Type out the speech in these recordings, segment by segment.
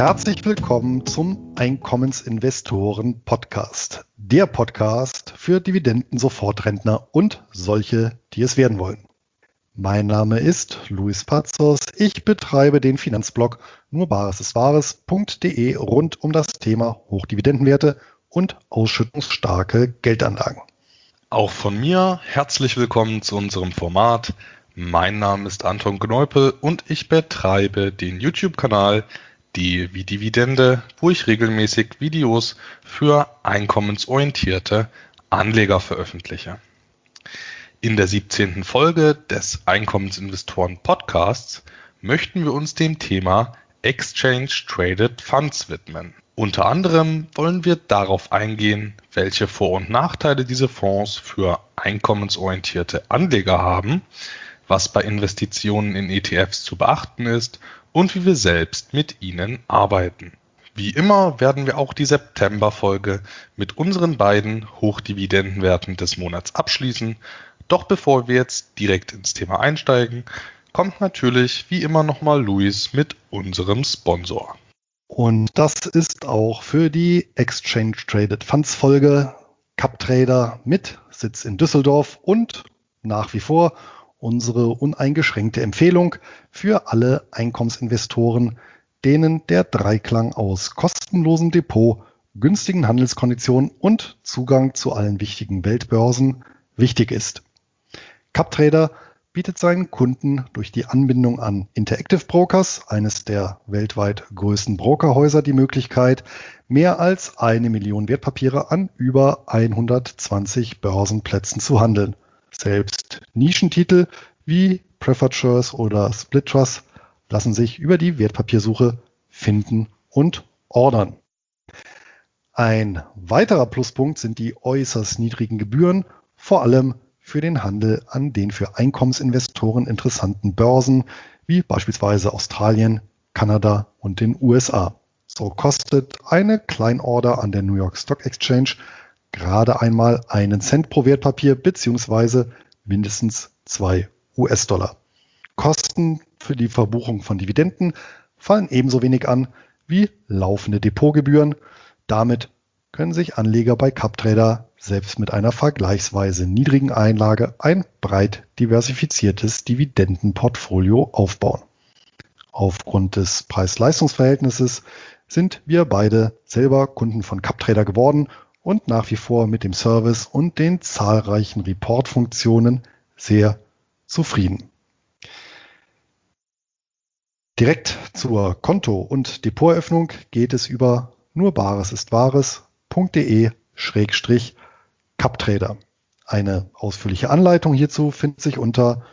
Herzlich willkommen zum Einkommensinvestoren-Podcast. Der Podcast für Dividenden-Sofortrentner und solche, die es werden wollen. Mein Name ist Luis Pazos. Ich betreibe den Finanzblog nurbaresistwahres.de rund um das Thema Hochdividendenwerte und ausschüttungsstarke Geldanlagen. Auch von mir herzlich willkommen zu unserem Format. Mein Name ist Anton Gneupel und ich betreibe den YouTube-Kanal Die wie Dividende, wo ich regelmäßig Videos für einkommensorientierte Anleger veröffentliche. In der 17. Folge des Einkommensinvestoren Podcasts möchten wir uns dem Thema Exchange Traded Funds widmen. Unter anderem wollen wir darauf eingehen, welche Vor- und Nachteile diese Fonds für einkommensorientierte Anleger haben, was bei Investitionen in ETFs zu beachten ist und wie wir selbst mit ihnen arbeiten. Wie immer werden wir auch die September-Folge mit unseren beiden Hochdividendenwerten des Monats abschließen. Doch bevor wir jetzt direkt ins Thema einsteigen, kommt natürlich wie immer nochmal Luis mit unserem Sponsor. Und das ist auch für die Exchange Traded Funds Folge CapTrader mit Sitz in Düsseldorf und nach wie vor unsere uneingeschränkte Empfehlung für alle Einkommensinvestoren, denen der Dreiklang aus kostenlosem Depot, günstigen Handelskonditionen und Zugang zu allen wichtigen Weltbörsen wichtig ist. CapTrader bietet seinen Kunden durch die Anbindung an Interactive Brokers, eines der weltweit größten Brokerhäuser, die Möglichkeit, mehr als 1 Million Wertpapiere an über 120 Börsenplätzen zu handeln. Selbst Nischentitel wie Preferred Shares oder Split Trust lassen sich über die Wertpapiersuche finden und ordern. Ein weiterer Pluspunkt sind die äußerst niedrigen Gebühren, vor allem für den Handel an den für Einkommensinvestoren interessanten Börsen wie beispielsweise Australien, Kanada und den USA. So kostet eine Kleinorder an der New York Stock Exchange gerade einmal 1 Cent pro Wertpapier bzw. mindestens 2 US-Dollar. Kosten für die Verbuchung von Dividenden fallen ebenso wenig an wie laufende Depotgebühren. Damit können sich Anleger bei CapTrader selbst mit einer vergleichsweise niedrigen Einlage ein breit diversifiziertes Dividendenportfolio aufbauen. Aufgrund des Preis-Leistungs-Verhältnisses sind wir beide selber Kunden von CapTrader geworden und nach wie vor mit dem Service und den zahlreichen Report-Funktionen sehr zufrieden. Direkt zur Konto- und Depoteröffnung geht es über nurbaresistwahres.de/CapTrader. Eine ausführliche Anleitung hierzu findet sich unter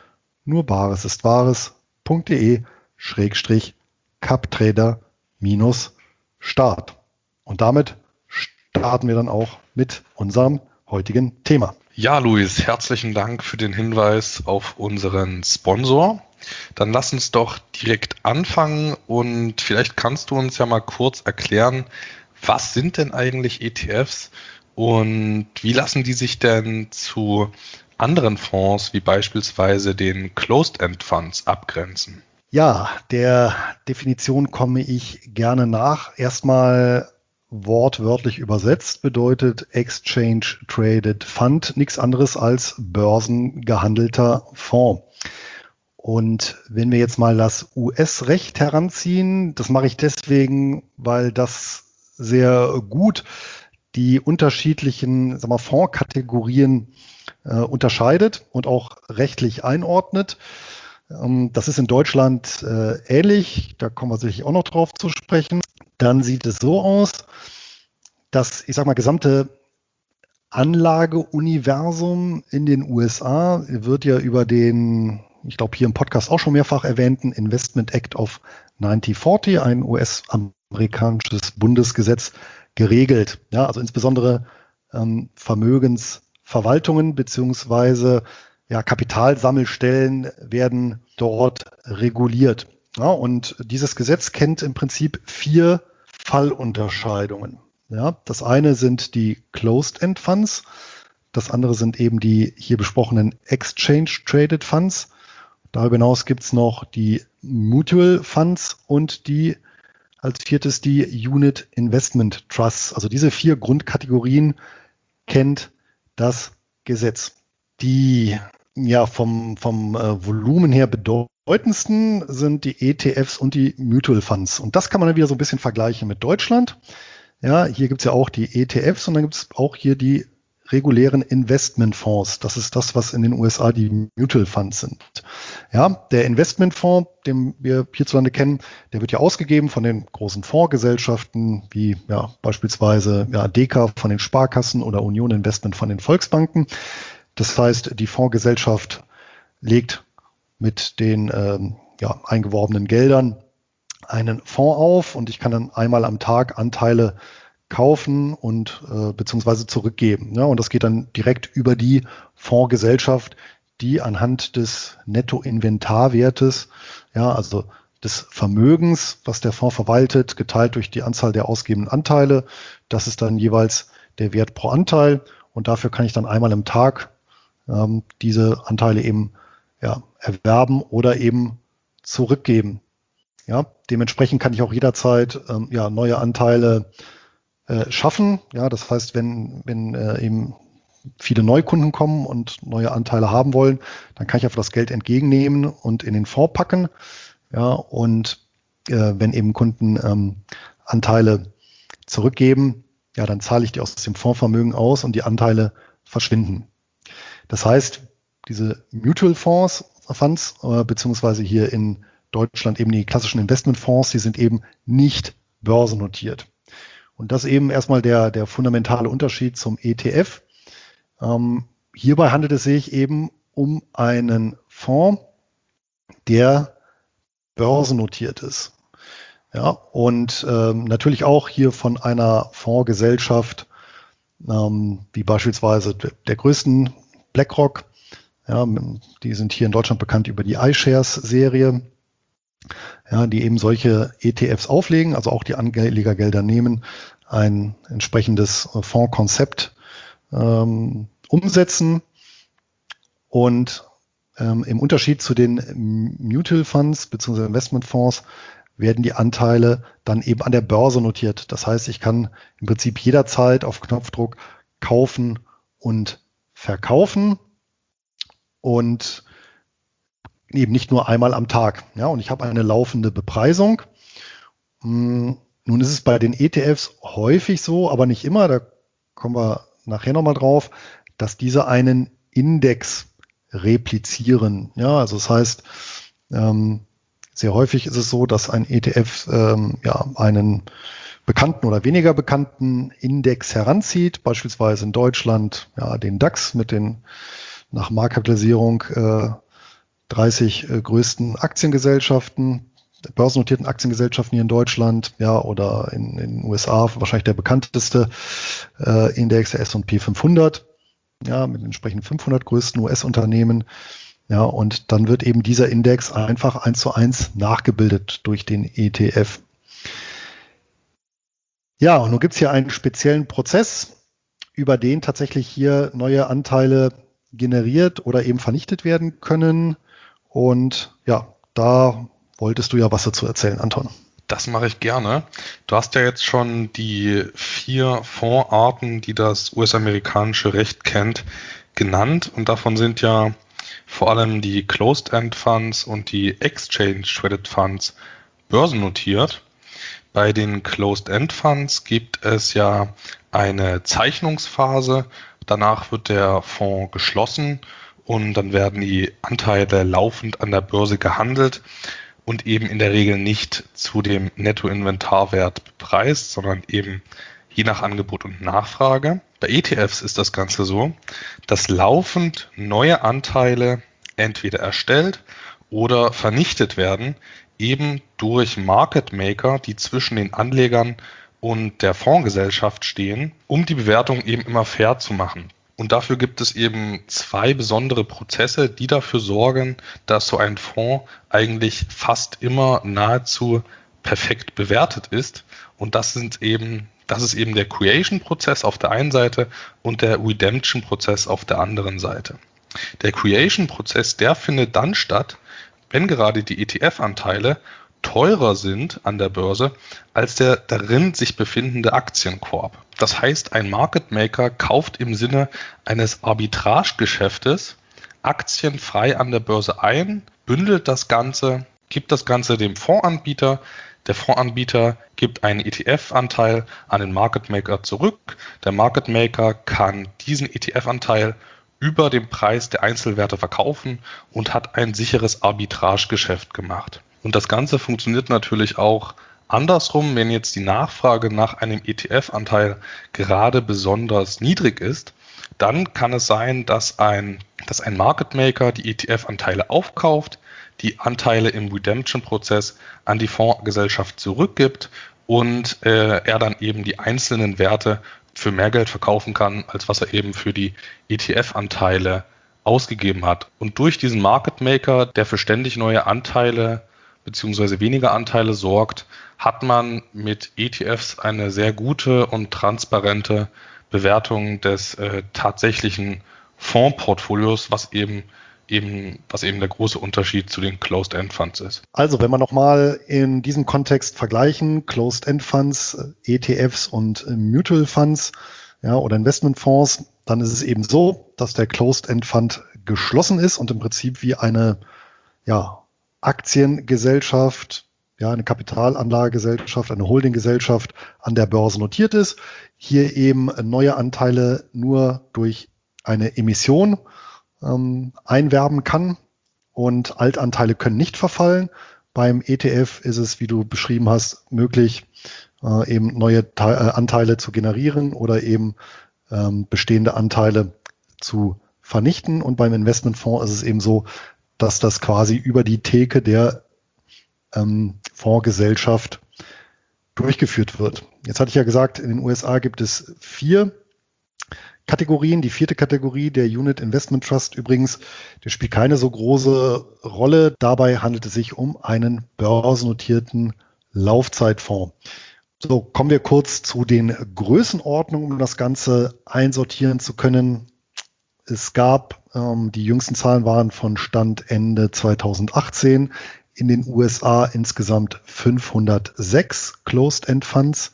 nurbaresistwahres.de/CapTrader-Start. Und damit starten wir dann auch mit unserem heutigen Thema. Ja, Luis, herzlichen Dank für den Hinweis auf unseren Sponsor. Dann lass uns doch direkt anfangen und vielleicht kannst du uns ja mal kurz erklären, was sind denn eigentlich ETFs und wie lassen die sich denn zu anderen Fonds wie beispielsweise den Closed-End Funds abgrenzen? Ja, der Definition komme ich gerne nach. Erstmal wortwörtlich übersetzt bedeutet Exchange Traded Fund nichts anderes als börsengehandelter Fonds. Und wenn wir jetzt mal das US-Recht heranziehen, das mache ich deswegen, weil das sehr gut die unterschiedlichen Fondskategorien unterscheidet und auch rechtlich einordnet. Das ist in Deutschland ähnlich, da kommen wir sicherlich auch noch drauf zu sprechen. Dann sieht es so aus, dass, gesamte Anlageuniversum in den USA wird ja über den, ich glaube hier im Podcast auch schon mehrfach erwähnten, Investment Act of 1940, ein US-amerikanisches Bundesgesetz, geregelt. Ja, also insbesondere Vermögensverwaltungen beziehungsweise Kapitalsammelstellen werden dort reguliert. Ja, und dieses Gesetz kennt im Prinzip 4 Fallunterscheidungen. Ja, das eine sind die Closed-End Funds, das andere sind eben die hier besprochenen Exchange Traded Funds. Darüber hinaus gibt es noch die Mutual Funds und die als viertes die Unit Investment Trusts. Also diese 4 Grundkategorien kennt das Gesetz. Die vom Volumen her bedeutendsten sind die ETFs und die Mutual Funds. Und das kann man dann wieder so ein bisschen vergleichen mit Deutschland. Ja, hier gibt es ja auch die ETFs und dann gibt es auch hier die regulären Investmentfonds. Das ist das, was in den USA die Mutual Funds sind. Ja, der Investmentfonds, den wir hierzulande kennen, der wird ja ausgegeben von den großen Fondsgesellschaften, wie beispielsweise Deka von den Sparkassen oder Union Investment von den Volksbanken. Das heißt, die Fondsgesellschaft legt mit den eingeworbenen Geldern einen Fonds auf und ich kann dann einmal am Tag Anteile kaufen und beziehungsweise zurückgeben. Ja, und das geht dann direkt über die Fondsgesellschaft, die anhand des Nettoinventarwertes, also des Vermögens, was der Fonds verwaltet, geteilt durch die Anzahl der ausgegebenen Anteile, das ist dann jeweils der Wert pro Anteil und dafür kann ich dann einmal im Tag diese Anteile eben erwerben oder eben zurückgeben. Ja, dementsprechend kann ich auch jederzeit neue Anteile schaffen. Ja, das heißt, wenn eben viele Neukunden kommen und neue Anteile haben wollen, dann kann ich einfach das Geld entgegennehmen und in den Fonds packen. Ja, und wenn eben Kunden Anteile zurückgeben, dann zahle ich die aus dem Fondsvermögen aus und die Anteile verschwinden. Das heißt, diese Mutual Funds, beziehungsweise hier in Deutschland eben die klassischen Investmentfonds, die sind eben nicht börsennotiert. Und das eben erstmal der fundamentale Unterschied zum ETF. Hierbei handelt es sich eben um einen Fonds, der börsennotiert ist. Ja, und natürlich auch hier von einer Fondsgesellschaft, wie beispielsweise der größten BlackRock. Ja, die sind hier in Deutschland bekannt über die iShares-Serie. Ja, die eben solche ETFs auflegen, also auch die Anlegergelder nehmen, ein entsprechendes Fondskonzept umsetzen und im Unterschied zu den Mutual Funds bzw. Investmentfonds werden die Anteile dann eben an der Börse notiert. Das heißt, ich kann im Prinzip jederzeit auf Knopfdruck kaufen und verkaufen und eben nicht nur einmal am Tag. Ja, und ich habe eine laufende Bepreisung. Nun ist es bei den ETFs häufig so, aber nicht immer, da kommen wir nachher nochmal drauf, dass diese einen Index replizieren. Ja, also das heißt, sehr häufig ist es so, dass ein ETF einen bekannten oder weniger bekannten Index heranzieht, beispielsweise in Deutschland den DAX mit den nach Marktkapitalisierung 30 größten Aktiengesellschaften, börsennotierten Aktiengesellschaften hier in Deutschland, oder in den USA wahrscheinlich der bekannteste Index, der S&P 500, mit entsprechend 500 größten US-Unternehmen. Ja, und dann wird eben dieser Index einfach 1:1 nachgebildet durch den ETF. Ja, und nun gibt es hier einen speziellen Prozess, über den tatsächlich hier neue Anteile generiert oder eben vernichtet werden können. Und da wolltest du ja was dazu erzählen, Anton. Das mache ich gerne. Du hast ja jetzt schon die 4 Fondsarten, die das US-amerikanische Recht kennt, genannt. Und davon sind ja vor allem die Closed-End Funds und die Exchange-Traded Funds börsennotiert. Bei den Closed-End Funds gibt es ja eine Zeichnungsphase. Danach wird der Fonds geschlossen und dann werden die Anteile laufend an der Börse gehandelt und eben in der Regel nicht zu dem Nettoinventarwert bepreist, sondern eben je nach Angebot und Nachfrage. Bei ETFs ist das Ganze so, dass laufend neue Anteile entweder erstellt oder vernichtet werden, eben durch Market Maker, die zwischen den Anlegern und der Fondsgesellschaft stehen, um die Bewertung eben immer fair zu machen. Und dafür gibt es eben 2 besondere Prozesse, die dafür sorgen, dass so ein Fonds eigentlich fast immer nahezu perfekt bewertet ist. Und das ist eben der Creation-Prozess auf der einen Seite und der Redemption-Prozess auf der anderen Seite. Der Creation-Prozess, der findet dann statt, wenn gerade die ETF-Anteile teurer sind an der Börse als der darin sich befindende Aktienkorb. Das heißt, ein Market Maker kauft im Sinne eines Arbitragegeschäftes Aktien frei an der Börse ein, bündelt das Ganze, gibt das Ganze dem Fondsanbieter. Der Fondsanbieter gibt einen ETF-Anteil an den Market Maker zurück. Der Market Maker kann diesen ETF-Anteil über den Preis der Einzelwerte verkaufen und hat ein sicheres Arbitragegeschäft gemacht. Und das Ganze funktioniert natürlich auch andersrum, wenn jetzt die Nachfrage nach einem ETF-Anteil gerade besonders niedrig ist, dann kann es sein, dass ein Market Maker die ETF-Anteile aufkauft, die Anteile im Redemption-Prozess an die Fondsgesellschaft zurückgibt und er dann eben die einzelnen Werte für mehr Geld verkaufen kann, als was er eben für die ETF-Anteile ausgegeben hat. Und durch diesen Market Maker, der für ständig neue Anteile bzw. weniger Anteile sorgt, hat man mit ETFs eine sehr gute und transparente Bewertung des tatsächlichen Fondsportfolios, was eben der große Unterschied zu den Closed-End-Funds ist. Also wenn wir nochmal in diesem Kontext vergleichen, Closed-End-Funds, ETFs und Mutual Funds, ja, oder Investmentfonds, dann ist es eben so, dass der Closed-End-Fund geschlossen ist und im Prinzip wie eine Aktiengesellschaft, eine Kapitalanlagegesellschaft, eine Holdinggesellschaft an der Börse notiert ist. Hier eben neue Anteile nur durch eine Emission einwerben kann und Altanteile können nicht verfallen. Beim ETF ist es, wie du beschrieben hast, möglich, eben neue Anteile zu generieren oder eben bestehende Anteile zu vernichten. Und beim Investmentfonds ist es eben so, dass das quasi über die Theke der Fondsgesellschaft durchgeführt wird. Jetzt hatte ich ja gesagt, in den USA gibt es 4 Kategorien. Die 4. Kategorie, der Unit Investment Trust übrigens, der spielt keine so große Rolle. Dabei handelt es sich um einen börsennotierten Laufzeitfonds. So, kommen wir kurz zu den Größenordnungen, um das Ganze einsortieren zu können. Es gab, die jüngsten Zahlen waren von Stand Ende 2018, in den USA insgesamt 506 Closed-End Funds,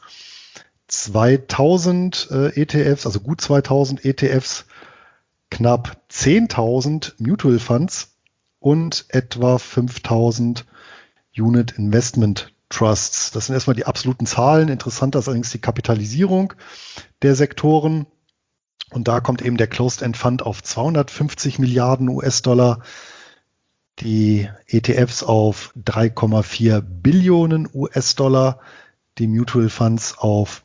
2000 ETFs, also gut 2000 ETFs, knapp 10.000 Mutual Funds und etwa 5.000 Unit Investment Trusts. Das sind erstmal die absoluten Zahlen. Interessanter ist allerdings die Kapitalisierung der Sektoren. Und da kommt eben der Closed-End Fund auf 250 Milliarden US-Dollar, die ETFs auf 3,4 Billionen US-Dollar, die Mutual Funds auf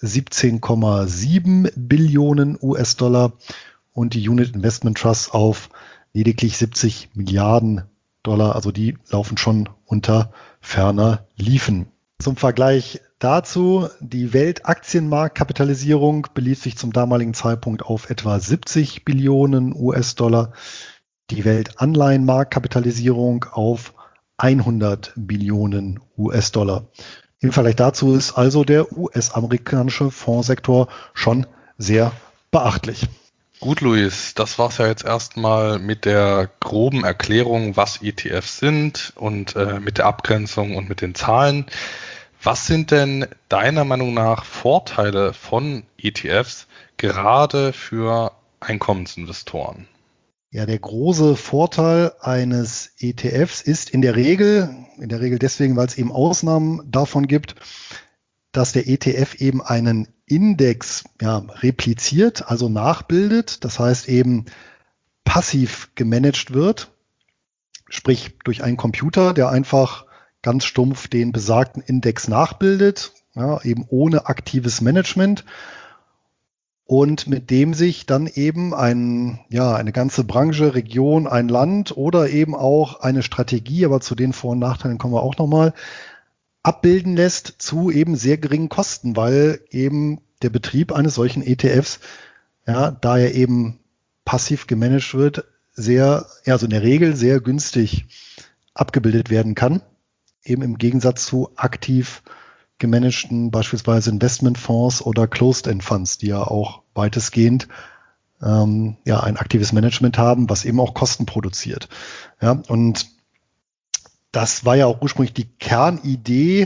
17,7 Billionen US-Dollar und die Unit Investment Trusts auf lediglich 70 Milliarden Dollar. Also die laufen schon unter ferner Liefen. Zum Vergleich dazu, die Weltaktienmarktkapitalisierung belief sich zum damaligen Zeitpunkt auf etwa 70 Billionen US-Dollar. Die Weltanleihenmarktkapitalisierung auf 100 Billionen US-Dollar. Im Vergleich dazu ist also der US-amerikanische Fondssektor schon sehr beachtlich. Gut, Luis, das war's ja jetzt erstmal mit der groben Erklärung, was ETFs sind und mit der Abgrenzung und mit den Zahlen. Was sind denn deiner Meinung nach Vorteile von ETFs gerade für Einkommensinvestoren? Ja, der große Vorteil eines ETFs ist in der Regel deswegen, weil es eben Ausnahmen davon gibt, dass der ETF eben einen Index repliziert, also nachbildet. Das heißt eben passiv gemanagt wird, sprich durch einen Computer, der einfach ganz stumpf den besagten Index nachbildet, eben ohne aktives Management. Und mit dem sich dann eben eine ganze Branche, Region, ein Land oder eben auch eine Strategie, aber zu den Vor- und Nachteilen kommen wir auch nochmal, abbilden lässt zu eben sehr geringen Kosten, weil eben der Betrieb eines solchen ETFs, da er eben passiv gemanagt wird, also in der Regel sehr günstig abgebildet werden kann, eben im Gegensatz zu aktiv gemanagten beispielsweise Investmentfonds oder Closed-End-Funds, die ja auch weitestgehend ein aktives Management haben, was eben auch Kosten produziert. Ja, und das war ja auch ursprünglich die Kernidee,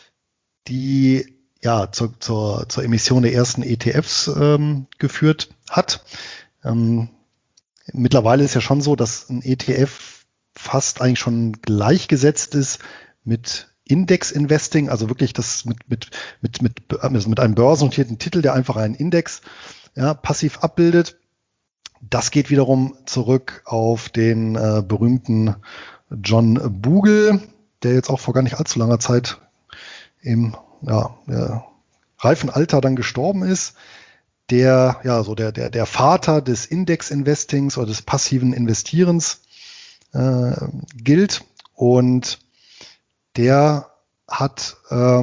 die ja zur Emission der ersten ETFs geführt hat. Mittlerweile ist ja schon so, dass ein ETF fast eigentlich schon gleichgesetzt ist mit Index-Investing, also wirklich das mit einem börsennotierten Titel, der einfach einen Index passiv abbildet. Das geht wiederum zurück auf den berühmten John Bogle, der jetzt auch vor gar nicht allzu langer Zeit im reifen Alter dann gestorben ist, der Vater des Index-Investings oder des passiven Investierens gilt. Und der hat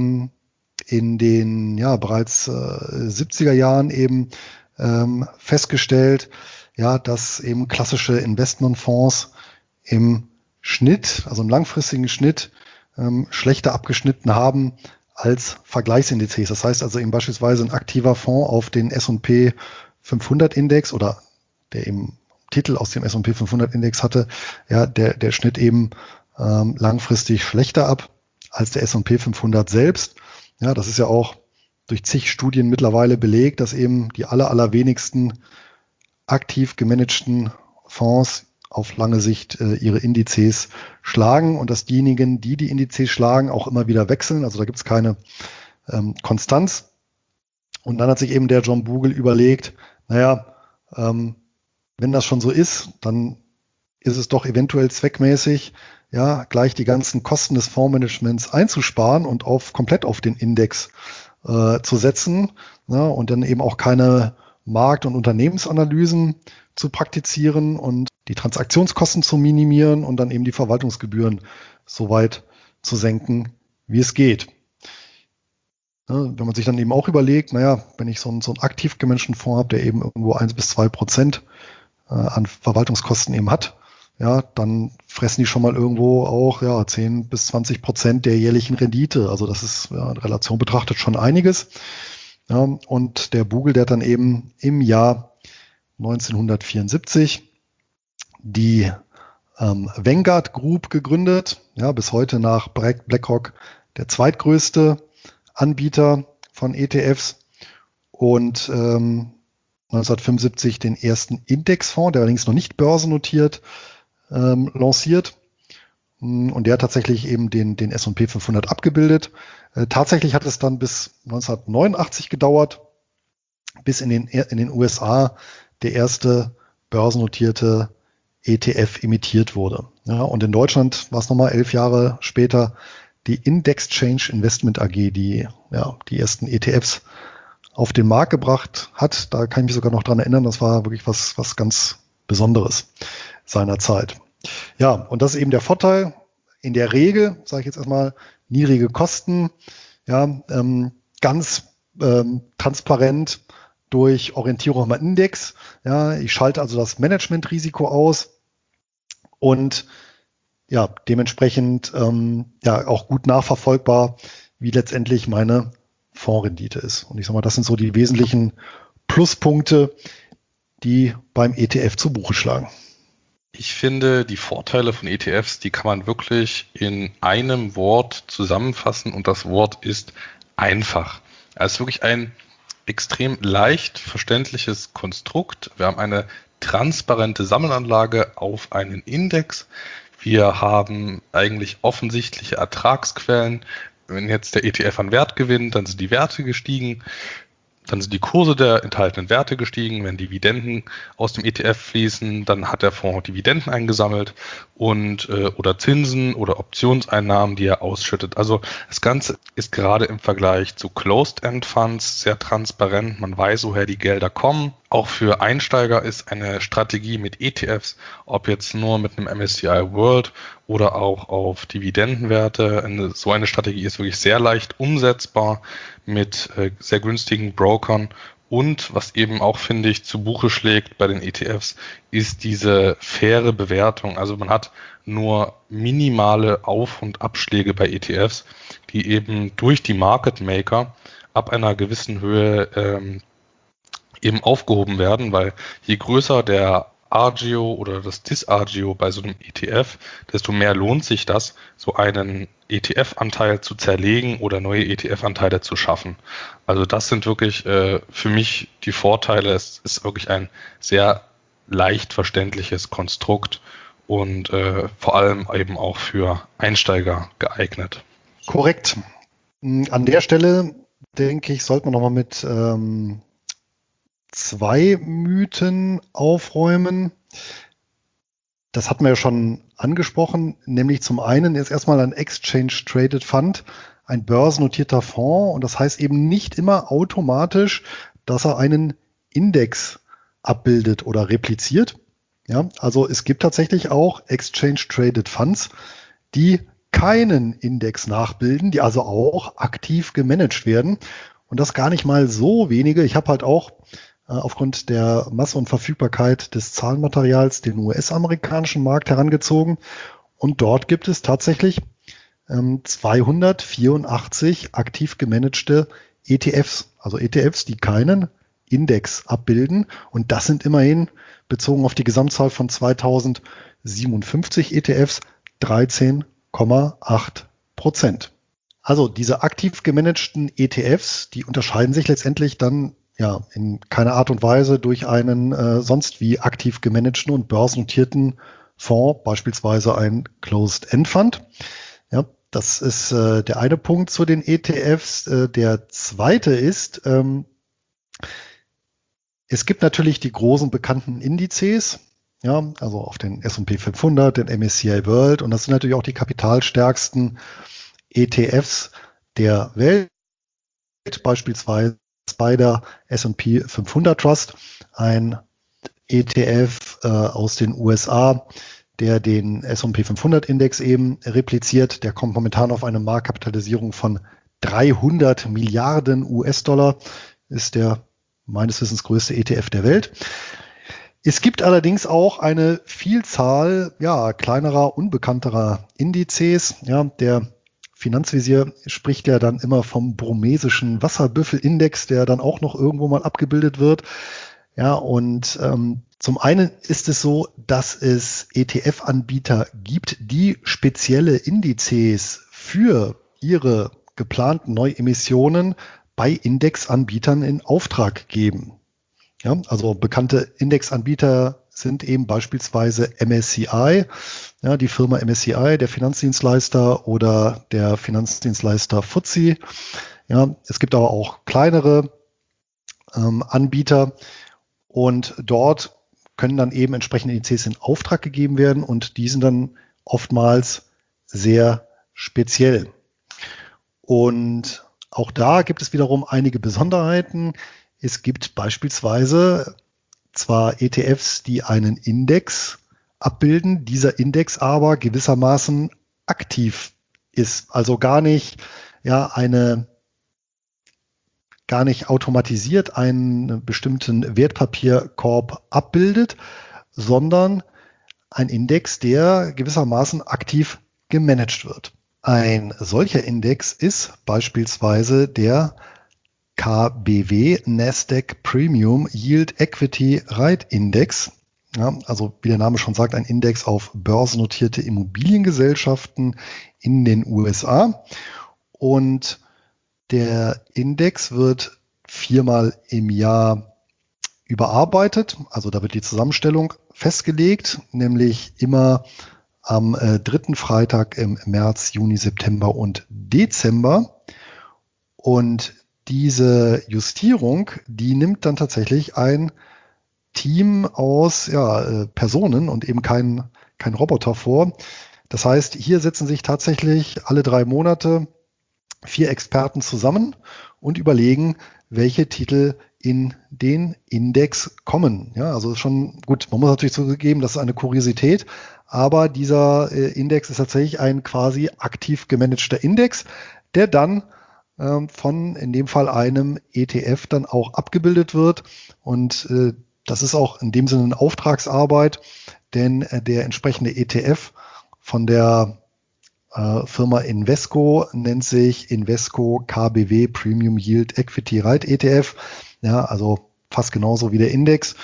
in den bereits 70er Jahren eben festgestellt, dass eben klassische Investmentfonds im Schnitt, also im langfristigen Schnitt, schlechter abgeschnitten haben als Vergleichsindizes. Das heißt also eben beispielsweise ein aktiver Fonds auf den S&P 500 Index oder der eben Titel aus dem S&P 500 Index hatte, der schnitt eben langfristig schlechter ab als der S&P 500 selbst. Ja, das ist ja auch durch zig Studien mittlerweile belegt, dass eben die allerwenigsten aktiv gemanagten Fonds auf lange Sicht ihre Indizes schlagen und dass diejenigen, die die Indizes schlagen, auch immer wieder wechseln. Also da gibt es keine Konstanz. Und dann hat sich eben der John Bogle überlegt, wenn das schon so ist, dann ist es doch eventuell zweckmäßig, gleich die ganzen Kosten des Fondsmanagements einzusparen und komplett auf den Index zu setzen, und dann eben auch keine Markt- und Unternehmensanalysen zu praktizieren und die Transaktionskosten zu minimieren und dann eben die Verwaltungsgebühren so weit zu senken, wie es geht. Wenn man sich dann eben auch überlegt, wenn ich so einen aktiv gemanagten Fonds habe, der eben irgendwo 1-2% an Verwaltungskosten eben hat, dann fressen die schon mal irgendwo auch 10-20% der jährlichen Rendite. Also das ist in Relation betrachtet schon einiges. Und der Bogle, der hat dann eben im Jahr 1974 die Vanguard Group gegründet, bis heute nach BlackRock der zweitgrößte Anbieter von ETFs und 1975 den ersten Indexfonds, der allerdings noch nicht börsennotiert, lanciert. Und der hat tatsächlich eben den S&P 500 abgebildet. Tatsächlich hat es dann bis 1989 gedauert, bis in den USA der erste börsennotierte ETF emittiert wurde. Und in Deutschland war es nochmal 11 Jahre später die Indexchange Investment AG, die die ersten ETFs auf den Markt gebracht hat. Da kann ich mich sogar noch dran erinnern, das war wirklich was ganz Besonderes seiner Zeit. Ja, und das ist eben der Vorteil. In der Regel, sage ich jetzt erstmal, niedrige Kosten, ganz transparent durch Orientierung am Index. Ich schalte also das Managementrisiko aus und dementsprechend auch gut nachverfolgbar, wie letztendlich meine Fondsrendite ist. Und ich sage mal, das sind so die wesentlichen Pluspunkte, die beim ETF zu Buche schlagen. Ich finde, die Vorteile von ETFs, die kann man wirklich in einem Wort zusammenfassen und das Wort ist einfach. Es ist wirklich ein extrem leicht verständliches Konstrukt. Wir haben eine transparente Sammelanlage auf einen Index. Wir haben eigentlich offensichtliche Ertragsquellen. Wenn jetzt der ETF an Wert gewinnt, dann sind die Werte gestiegen. Dann sind die Kurse der enthaltenen Werte gestiegen. Wenn Dividenden aus dem ETF fließen, dann hat der Fonds Dividenden eingesammelt und oder Zinsen oder Optionseinnahmen, die er ausschüttet. Also das Ganze ist gerade im Vergleich zu Closed-End-Funds sehr transparent. Man weiß, woher die Gelder kommen. Auch für Einsteiger ist eine Strategie mit ETFs, ob jetzt nur mit einem MSCI World oder auch auf Dividendenwerte. So eine Strategie ist wirklich sehr leicht umsetzbar mit sehr günstigen Brokern. Und was eben auch, finde ich, zu Buche schlägt bei den ETFs, ist diese faire Bewertung. Also man hat nur minimale Auf- und Abschläge bei ETFs, die eben durch die Market Maker ab einer gewissen Höhe eben aufgehoben werden, weil je größer der Agio oder das Disagio bei so einem ETF, desto mehr lohnt sich das, so einen ETF-Anteil zu zerlegen oder neue ETF-Anteile zu schaffen. Also das sind wirklich für mich die Vorteile. Es ist wirklich ein sehr leicht verständliches Konstrukt und vor allem eben auch für Einsteiger geeignet. Korrekt. An der Stelle, denke ich, sollte man nochmal mit zwei Mythen aufräumen. Das hatten wir ja schon angesprochen, nämlich zum einen ist erstmal ein Exchange-Traded Fund ein börsennotierter Fonds und das heißt eben nicht immer automatisch, dass er einen Index abbildet oder repliziert. Ja, also es gibt tatsächlich auch Exchange-Traded Funds, die keinen Index nachbilden, die also auch aktiv gemanagt werden. Und das gar nicht mal so wenige. Ich habe halt auch aufgrund der Masse und Verfügbarkeit des Zahlenmaterials den US-amerikanischen Markt herangezogen. Und dort gibt es tatsächlich 284 aktiv gemanagte ETFs, also ETFs, die keinen Index abbilden. Und das sind immerhin bezogen auf die Gesamtzahl von 2057 ETFs 13,8%. Also diese aktiv gemanagten ETFs, die unterscheiden sich letztendlich dann ja in keiner Art und Weise durch einen sonst wie aktiv gemanagten und börsennotierten Fonds, beispielsweise ein Closed-End-Fund. Ja, das ist der eine Punkt zu den ETFs. Der zweite ist, es gibt natürlich die großen bekannten Indizes, ja, also auf den S&P 500, den MSCI World, und das sind natürlich auch die kapitalstärksten ETFs der Welt, beispielsweise bei der S&P 500 Trust, ein ETF aus den USA, der den S&P 500 Index eben repliziert. Der kommt momentan auf eine Marktkapitalisierung von 300 Milliarden US-Dollar, ist der meines Wissens größte ETF der Welt. Es gibt allerdings auch eine Vielzahl kleinerer, unbekannterer Indizes. Ja, der Finanzvisier spricht ja dann immer vom burmesischen Wasserbüffelindex, der dann auch noch irgendwo mal abgebildet wird. Ja, und zum einen ist es so, dass es ETF-Anbieter gibt, die spezielle Indizes für ihre geplanten Neuemissionen bei Indexanbietern in Auftrag geben. Ja, also bekannte Indexanbieter sind eben beispielsweise MSCI, ja, die Firma MSCI, der Finanzdienstleister oder der Finanzdienstleister FTSE. Ja, es gibt aber auch kleinere Anbieter und dort können dann eben entsprechende Indizes in Auftrag gegeben werden und die sind dann oftmals sehr speziell. Und auch da gibt es wiederum einige Besonderheiten. Es gibt beispielsweise zwar ETFs, die einen Index abbilden, dieser Index aber gewissermaßen aktiv ist, also gar nicht automatisiert einen bestimmten Wertpapierkorb abbildet, sondern ein Index, der gewissermaßen aktiv gemanagt wird. Ein solcher Index ist beispielsweise der KBW Nasdaq Premium Yield Equity Reit Index. Ja, also wie der Name schon sagt, ein Index auf börsennotierte Immobiliengesellschaften in den USA. Und der Index wird 4-mal im Jahr überarbeitet. Also da wird die Zusammenstellung festgelegt, nämlich immer am 3. Freitag im März, Juni, September und Dezember. Und diese Justierung, die nimmt dann tatsächlich ein Team aus Personen und eben kein Roboter vor. Das heißt, hier setzen sich tatsächlich alle 3 Monate 4 Experten zusammen und überlegen, welche Titel in den Index kommen. Ja, also schon gut, man muss natürlich zugeben, das ist eine Kuriosität, aber dieser Index ist tatsächlich ein quasi aktiv gemanagter Index, der dann von in dem Fall einem ETF dann auch abgebildet wird. Und das ist auch in dem Sinne eine Auftragsarbeit, denn der entsprechende ETF von der Firma Invesco nennt sich Invesco KBW Premium Yield Equity Reit ETF. Ja, also fast genauso wie der Index.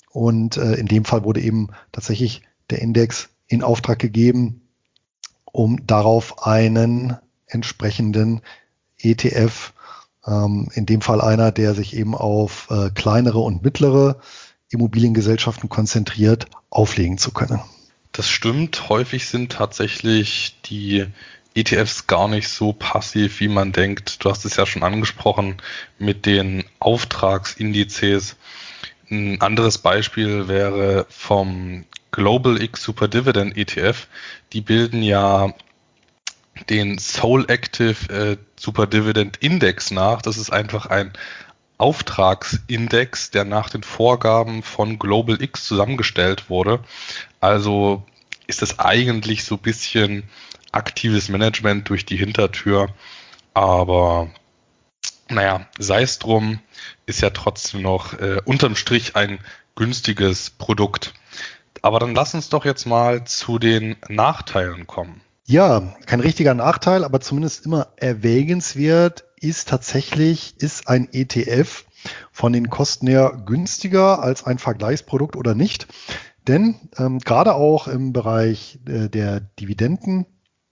Und in dem Fall wurde eben tatsächlich der Index in Auftrag gegeben, um darauf einen entsprechenden ETF, in dem Fall einer, der sich eben auf kleinere und mittlere Immobiliengesellschaften konzentriert, auflegen zu können. Das stimmt. Häufig sind tatsächlich die ETFs gar nicht so passiv, wie man denkt. Du hast es ja schon angesprochen mit den Auftragsindizes. Ein anderes Beispiel wäre vom Global X Super Dividend ETF. Die bilden ja den Sol Active Super Dividend Index nach. Das ist einfach ein Auftragsindex, der nach den Vorgaben von Global X zusammengestellt wurde. Also ist es eigentlich so ein bisschen aktives Management durch die Hintertür. Aber naja, sei es drum, ist ja trotzdem noch unterm Strich ein günstiges Produkt. Aber dann lass uns doch jetzt mal zu den Nachteilen kommen. Ja, kein richtiger Nachteil, aber zumindest immer erwägenswert ist ein ETF von den Kosten her günstiger als ein Vergleichsprodukt oder nicht. Denn gerade auch im Bereich der Dividendenwerte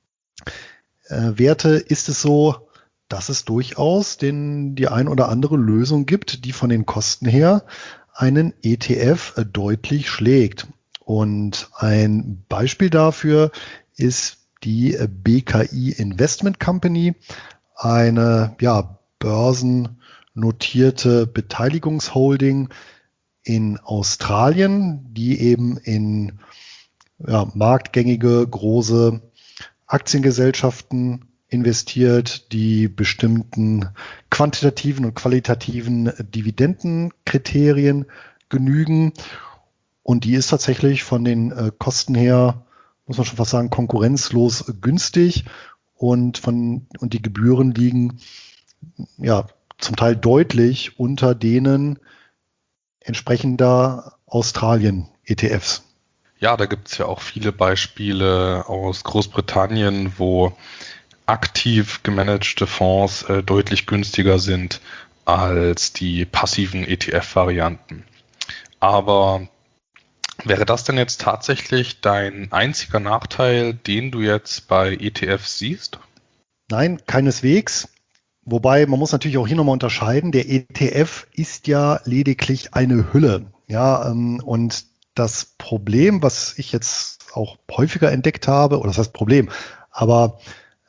ist es so, dass es durchaus die ein oder andere Lösung gibt, die von den Kosten her einen ETF deutlich schlägt. Und ein Beispiel dafür ist die BKI Investment Company, eine börsennotierte Beteiligungsholding in Australien, die eben in marktgängige große Aktiengesellschaften investiert, die bestimmten quantitativen und qualitativen Dividendenkriterien genügen. Und die ist tatsächlich von den Kosten her, muss man schon fast sagen, konkurrenzlos günstig und die Gebühren liegen zum Teil deutlich unter denen entsprechender Australien-ETFs. Ja, da gibt es ja auch viele Beispiele aus Großbritannien, wo aktiv gemanagte Fonds deutlich günstiger sind als die passiven ETF-Varianten. Aber wäre das denn jetzt tatsächlich dein einziger Nachteil, den du jetzt bei ETFs siehst? Nein, keineswegs. Wobei, man muss natürlich auch hier nochmal unterscheiden, der ETF ist ja lediglich eine Hülle. Ja, und das Problem, was ich jetzt auch häufiger entdeckt habe, oder das heißt Problem, aber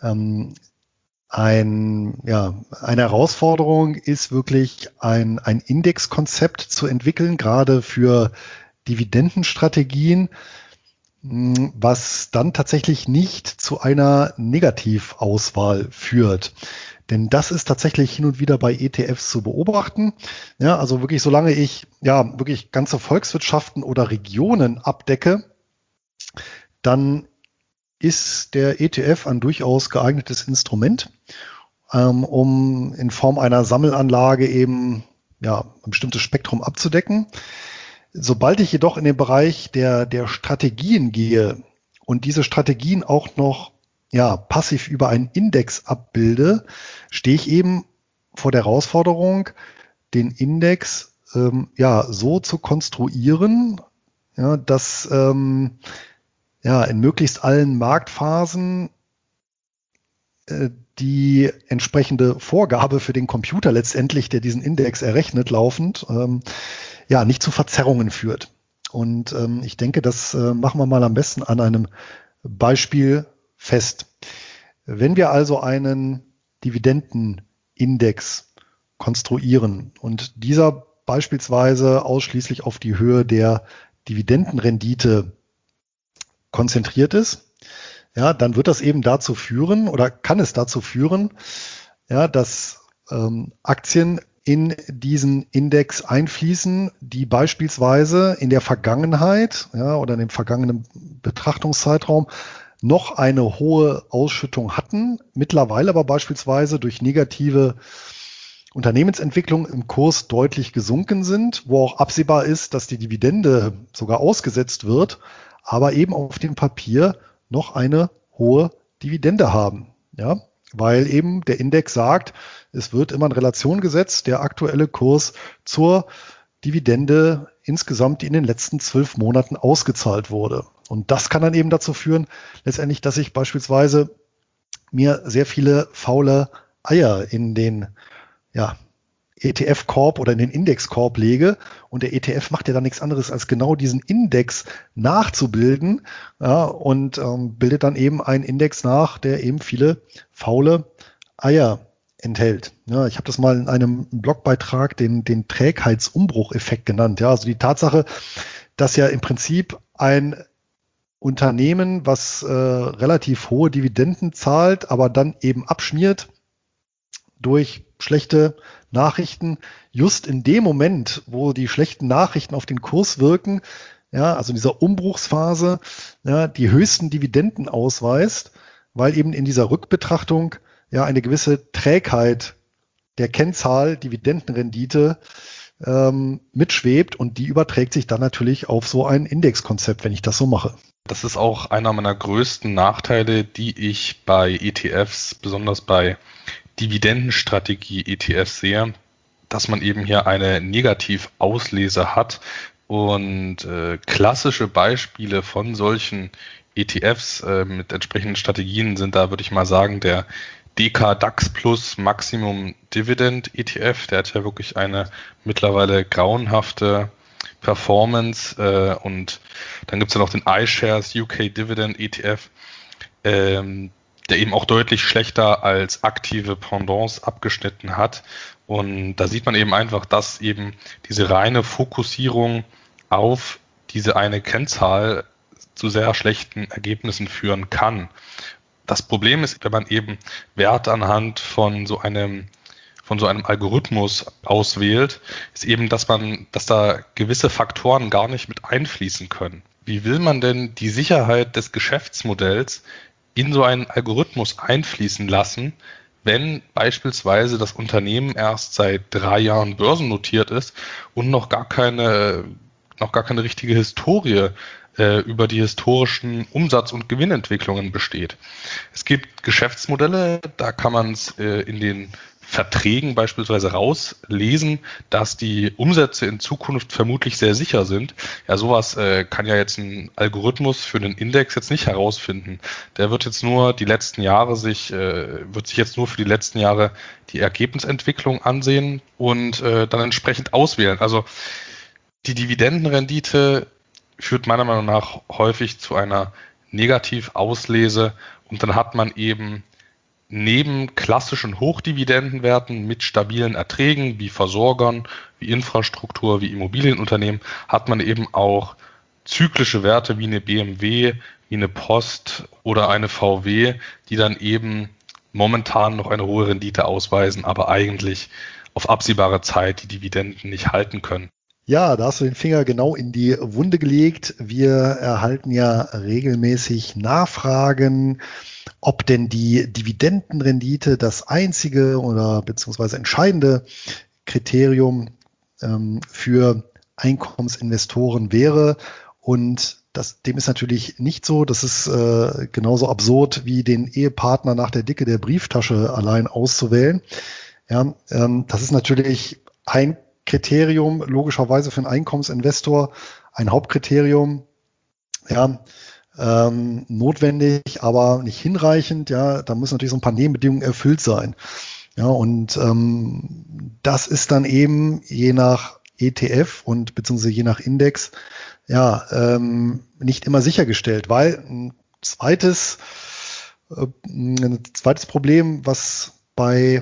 eine Herausforderung ist wirklich ein Indexkonzept zu entwickeln, gerade für Dividendenstrategien, was dann tatsächlich nicht zu einer Negativauswahl führt. Denn das ist tatsächlich hin und wieder bei ETFs zu beobachten. Ja, also wirklich, solange ich wirklich ganze Volkswirtschaften oder Regionen abdecke, dann ist der ETF ein durchaus geeignetes Instrument, um in Form einer Sammelanlage eben ein bestimmtes Spektrum abzudecken. Sobald ich jedoch in den Bereich der Strategien gehe und diese Strategien auch noch passiv über einen Index abbilde, stehe ich eben vor der Herausforderung, den Index so zu konstruieren, dass in möglichst allen Marktphasen die entsprechende Vorgabe für den Computer letztendlich, der diesen Index errechnet, laufend, nicht zu Verzerrungen führt. Und ich denke, das machen wir mal am besten an einem Beispiel fest. Wenn wir also einen Dividendenindex konstruieren und dieser beispielsweise ausschließlich auf die Höhe der Dividendenrendite konzentriert ist, dann wird das eben dazu führen oder kann es dazu führen, dass Aktien in diesen Index einfließen, die beispielsweise in der Vergangenheit oder in dem vergangenen Betrachtungszeitraum noch eine hohe Ausschüttung hatten, mittlerweile aber beispielsweise durch negative Unternehmensentwicklung im Kurs deutlich gesunken sind, wo auch absehbar ist, dass die Dividende sogar ausgesetzt wird, aber eben auf dem Papier noch eine hohe Dividende haben. Ja, weil eben der Index sagt, es wird immer in Relation gesetzt, der aktuelle Kurs zur Dividende insgesamt, die in den letzten 12 Monaten ausgezahlt wurde. Und das kann dann eben dazu führen, letztendlich, dass ich beispielsweise mir sehr viele faule Eier in den ETF-Korb oder in den Index-Korb lege, und der ETF macht ja dann nichts anderes, als genau diesen Index nachzubilden, und bildet dann eben einen Index nach, der eben viele faule Eier enthält. Ja, ich habe das mal in einem Blogbeitrag den Trägheitsumbrucheffekt genannt. Ja, also die Tatsache, dass ja im Prinzip ein Unternehmen, was relativ hohe Dividenden zahlt, aber dann eben abschmiert durch schlechte Nachrichten, just in dem Moment, wo die schlechten Nachrichten auf den Kurs wirken, ja, also in dieser Umbruchsphase, ja, die höchsten Dividenden ausweist, weil eben in dieser Rückbetrachtung ja eine gewisse Trägheit der Kennzahl Dividendenrendite mitschwebt, und die überträgt sich dann natürlich auf so ein Indexkonzept, wenn ich das so mache. Das ist auch einer meiner größten Nachteile, die ich bei ETFs, besonders bei Dividendenstrategie-ETFs sehe, dass man eben hier eine Negativauslese hat, und klassische Beispiele von solchen ETFs mit entsprechenden Strategien sind da, würde ich mal sagen, der DK DAX Plus Maximum Dividend ETF, der hat ja wirklich eine mittlerweile grauenhafte Performance, und dann gibt es ja noch den iShares UK Dividend ETF, der eben auch deutlich schlechter als aktive Pendants abgeschnitten hat, und da sieht man eben einfach, dass eben diese reine Fokussierung auf diese eine Kennzahl zu sehr schlechten Ergebnissen führen kann. Das Problem ist, wenn man eben Werte anhand von so einem Algorithmus auswählt, ist eben, dass da gewisse Faktoren gar nicht mit einfließen können. Wie will man denn die Sicherheit des Geschäftsmodells in so einen Algorithmus einfließen lassen, wenn beispielsweise das Unternehmen erst seit 3 Jahren börsennotiert ist und noch gar keine richtige Historie über die historischen Umsatz- und Gewinnentwicklungen besteht. Es gibt Geschäftsmodelle, da kann man es in den Verträgen beispielsweise rauslesen, dass die Umsätze in Zukunft vermutlich sehr sicher sind. Ja, sowas kann ja jetzt ein Algorithmus für den Index jetzt nicht herausfinden. Der wird jetzt nur für die letzten Jahre die Ergebnisentwicklung ansehen und dann entsprechend auswählen. Also die Dividendenrendite führt meiner Meinung nach häufig zu einer Negativauslese, und dann hat man eben neben klassischen Hochdividendenwerten mit stabilen Erträgen wie Versorgern, wie Infrastruktur, wie Immobilienunternehmen, hat man eben auch zyklische Werte wie eine BMW, wie eine Post oder eine VW, die dann eben momentan noch eine hohe Rendite ausweisen, aber eigentlich auf absehbare Zeit die Dividenden nicht halten können. Ja, da hast du den Finger genau in die Wunde gelegt. Wir erhalten ja regelmäßig Nachfragen, ob denn die Dividendenrendite das einzige oder beziehungsweise entscheidende Kriterium für Einkommensinvestoren wäre. Und dem ist natürlich nicht so. Das ist genauso absurd wie den Ehepartner nach der Dicke der Brieftasche allein auszuwählen. Ja, das ist natürlich ein Kriterium, logischerweise für einen Einkommensinvestor, ein Hauptkriterium, ja, notwendig, aber nicht hinreichend. Ja, da müssen natürlich so ein paar Nebenbedingungen erfüllt sein. Ja, und das ist dann eben je nach ETF und beziehungsweise je nach Index nicht immer sichergestellt, weil ein zweites Problem, was bei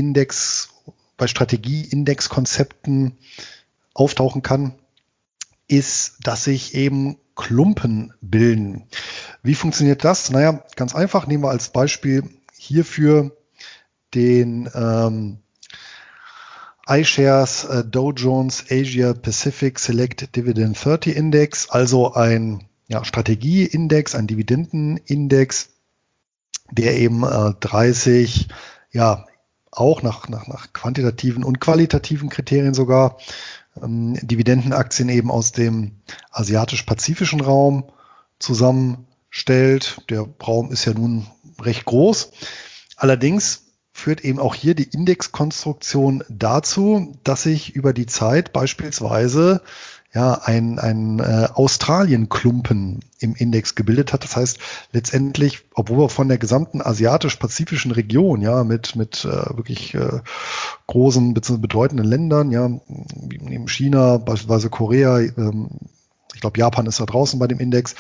Strategie-Index-Konzepten auftauchen kann, ist, dass sich eben Klumpen bilden. Wie funktioniert das? Naja, ganz einfach. Nehmen wir als Beispiel hierfür den iShares Dow Jones Asia Pacific Select Dividend 30 Index, also ein Strategie-Index, ein Dividendenindex, der eben 30 auch nach quantitativen und qualitativen Kriterien sogar Dividendenaktien eben aus dem asiatisch-pazifischen Raum zusammenstellt. Der Raum ist ja nun recht groß. Allerdings führt eben auch hier die Indexkonstruktion dazu, dass sich über die Zeit beispielsweise ein Australien-Klumpen im Index gebildet hat. Das heißt, letztendlich, obwohl wir von der gesamten asiatisch-pazifischen Region, mit wirklich großen bzw. bedeutenden Ländern, wie neben China, beispielsweise Korea, ich glaube, Japan ist da draußen bei dem Index,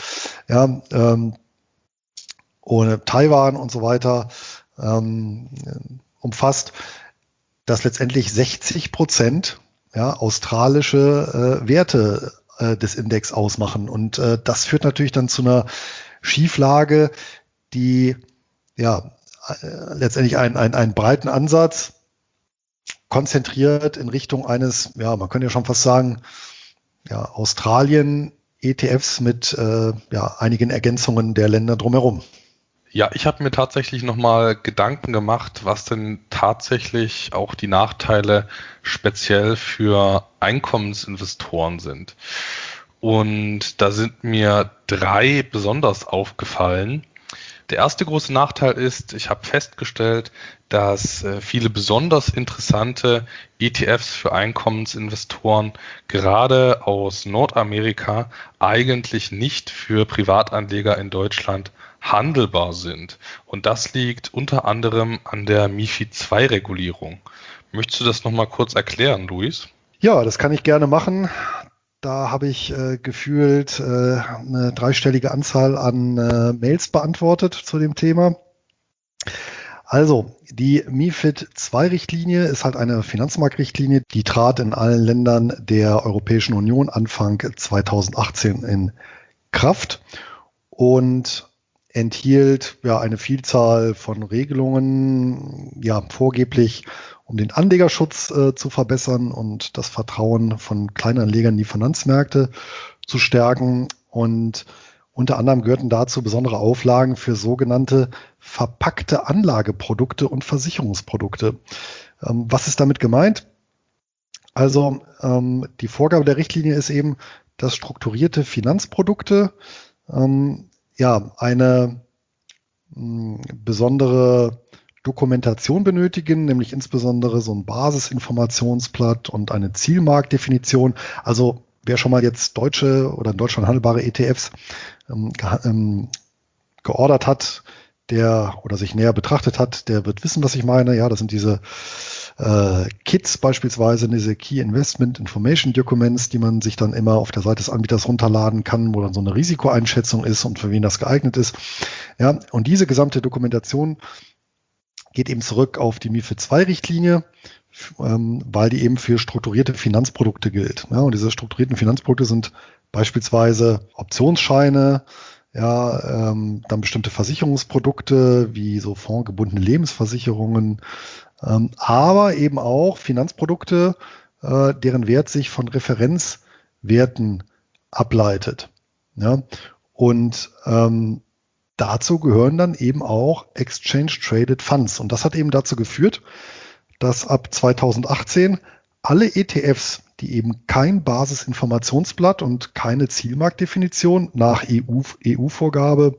ohne Taiwan und so weiter, umfasst, dass letztendlich 60% australische Werte des Index ausmachen. Und das führt natürlich dann zu einer Schieflage, die letztendlich einen breiten Ansatz konzentriert in Richtung eines, man könnte ja schon fast sagen, Australien-ETFs mit einigen Ergänzungen der Länder drumherum. Ja, ich habe mir tatsächlich nochmal Gedanken gemacht, was denn tatsächlich auch die Nachteile speziell für Einkommensinvestoren sind. Und da sind mir 3 besonders aufgefallen. Der erste große Nachteil ist, ich habe festgestellt, dass viele besonders interessante ETFs für Einkommensinvestoren gerade aus Nordamerika eigentlich nicht für Privatanleger in Deutschland handelbar sind. Und das liegt unter anderem an der MiFID II-Regulierung. Möchtest du das nochmal kurz erklären, Luis? Ja, das kann ich gerne machen. Da habe ich gefühlt eine 3-stellige Anzahl an Mails beantwortet zu dem Thema. Also, die MiFID II-Richtlinie ist halt eine Finanzmarktrichtlinie, die trat in allen Ländern der Europäischen Union Anfang 2018 in Kraft und enthielt eine Vielzahl von Regelungen, vorgeblich um den Anlegerschutz zu verbessern und das Vertrauen von Kleinanlegern in die Finanzmärkte zu stärken. Und unter anderem gehörten dazu besondere Auflagen für sogenannte verpackte Anlageprodukte und Versicherungsprodukte. Was ist damit gemeint? Also die Vorgabe der Richtlinie ist eben, dass strukturierte Finanzprodukte eine besondere Dokumentation benötigen, nämlich insbesondere so ein Basisinformationsblatt und eine Zielmarktdefinition. Also wer schon mal jetzt deutsche oder in Deutschland handelbare ETFs geordert hat, oder sich näher betrachtet hat, der wird wissen, was ich meine. Ja, das sind diese Kits beispielsweise, diese Key Investment Information Documents, die man sich dann immer auf der Seite des Anbieters runterladen kann, wo dann so eine Risikoeinschätzung ist und für wen das geeignet ist. Ja, und diese gesamte Dokumentation geht eben zurück auf die MiFID II-Richtlinie, weil die eben für strukturierte Finanzprodukte gilt. Ja, und diese strukturierten Finanzprodukte sind beispielsweise Optionsscheine, dann bestimmte Versicherungsprodukte wie so fondgebundene Lebensversicherungen, aber eben auch Finanzprodukte, deren Wert sich von Referenzwerten ableitet. Ja? Und dazu gehören dann eben auch Exchange-Traded Funds. Und das hat eben dazu geführt, dass ab 2018 alle ETFs, die eben kein Basisinformationsblatt und keine Zielmarktdefinition nach EU-Vorgabe,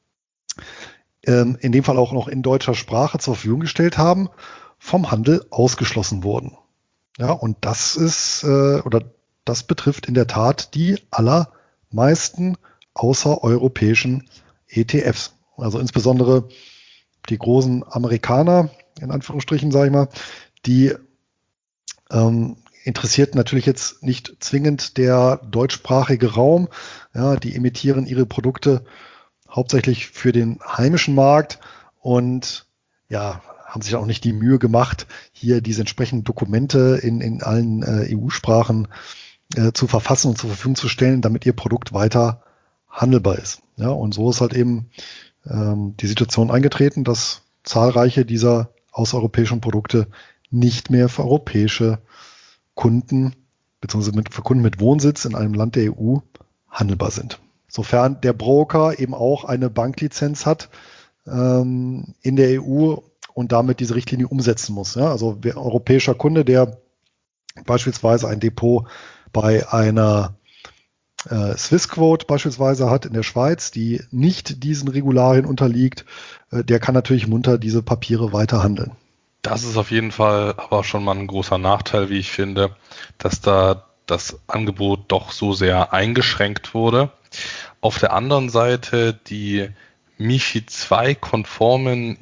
in dem Fall auch noch in deutscher Sprache zur Verfügung gestellt haben, vom Handel ausgeschlossen wurden. Ja, und das ist das betrifft in der Tat die allermeisten außereuropäischen ETFs. Also insbesondere die großen Amerikaner, in Anführungsstrichen, sage ich mal, die interessiert natürlich jetzt nicht zwingend der deutschsprachige Raum. Ja, die emittieren ihre Produkte hauptsächlich für den heimischen Markt und haben sich auch nicht die Mühe gemacht, hier diese entsprechenden Dokumente in allen EU-Sprachen zu verfassen und zur Verfügung zu stellen, damit ihr Produkt weiter handelbar ist. Ja, und so ist halt eben die Situation eingetreten, dass zahlreiche dieser außereuropäischen Produkte nicht mehr für europäische Kunden beziehungsweise für Kunden mit Wohnsitz in einem Land der EU handelbar sind. Sofern der Broker eben auch eine Banklizenz hat in der EU und damit diese Richtlinie umsetzen muss. Ja, also wer europäischer Kunde, der beispielsweise ein Depot bei einer Swissquote beispielsweise hat in der Schweiz, die nicht diesen Regularien unterliegt, der kann natürlich munter diese Papiere weiter handeln. Das ist auf jeden Fall aber schon mal ein großer Nachteil, wie ich finde, dass da das Angebot doch so sehr eingeschränkt wurde. Auf der anderen Seite die MiFID II-konformen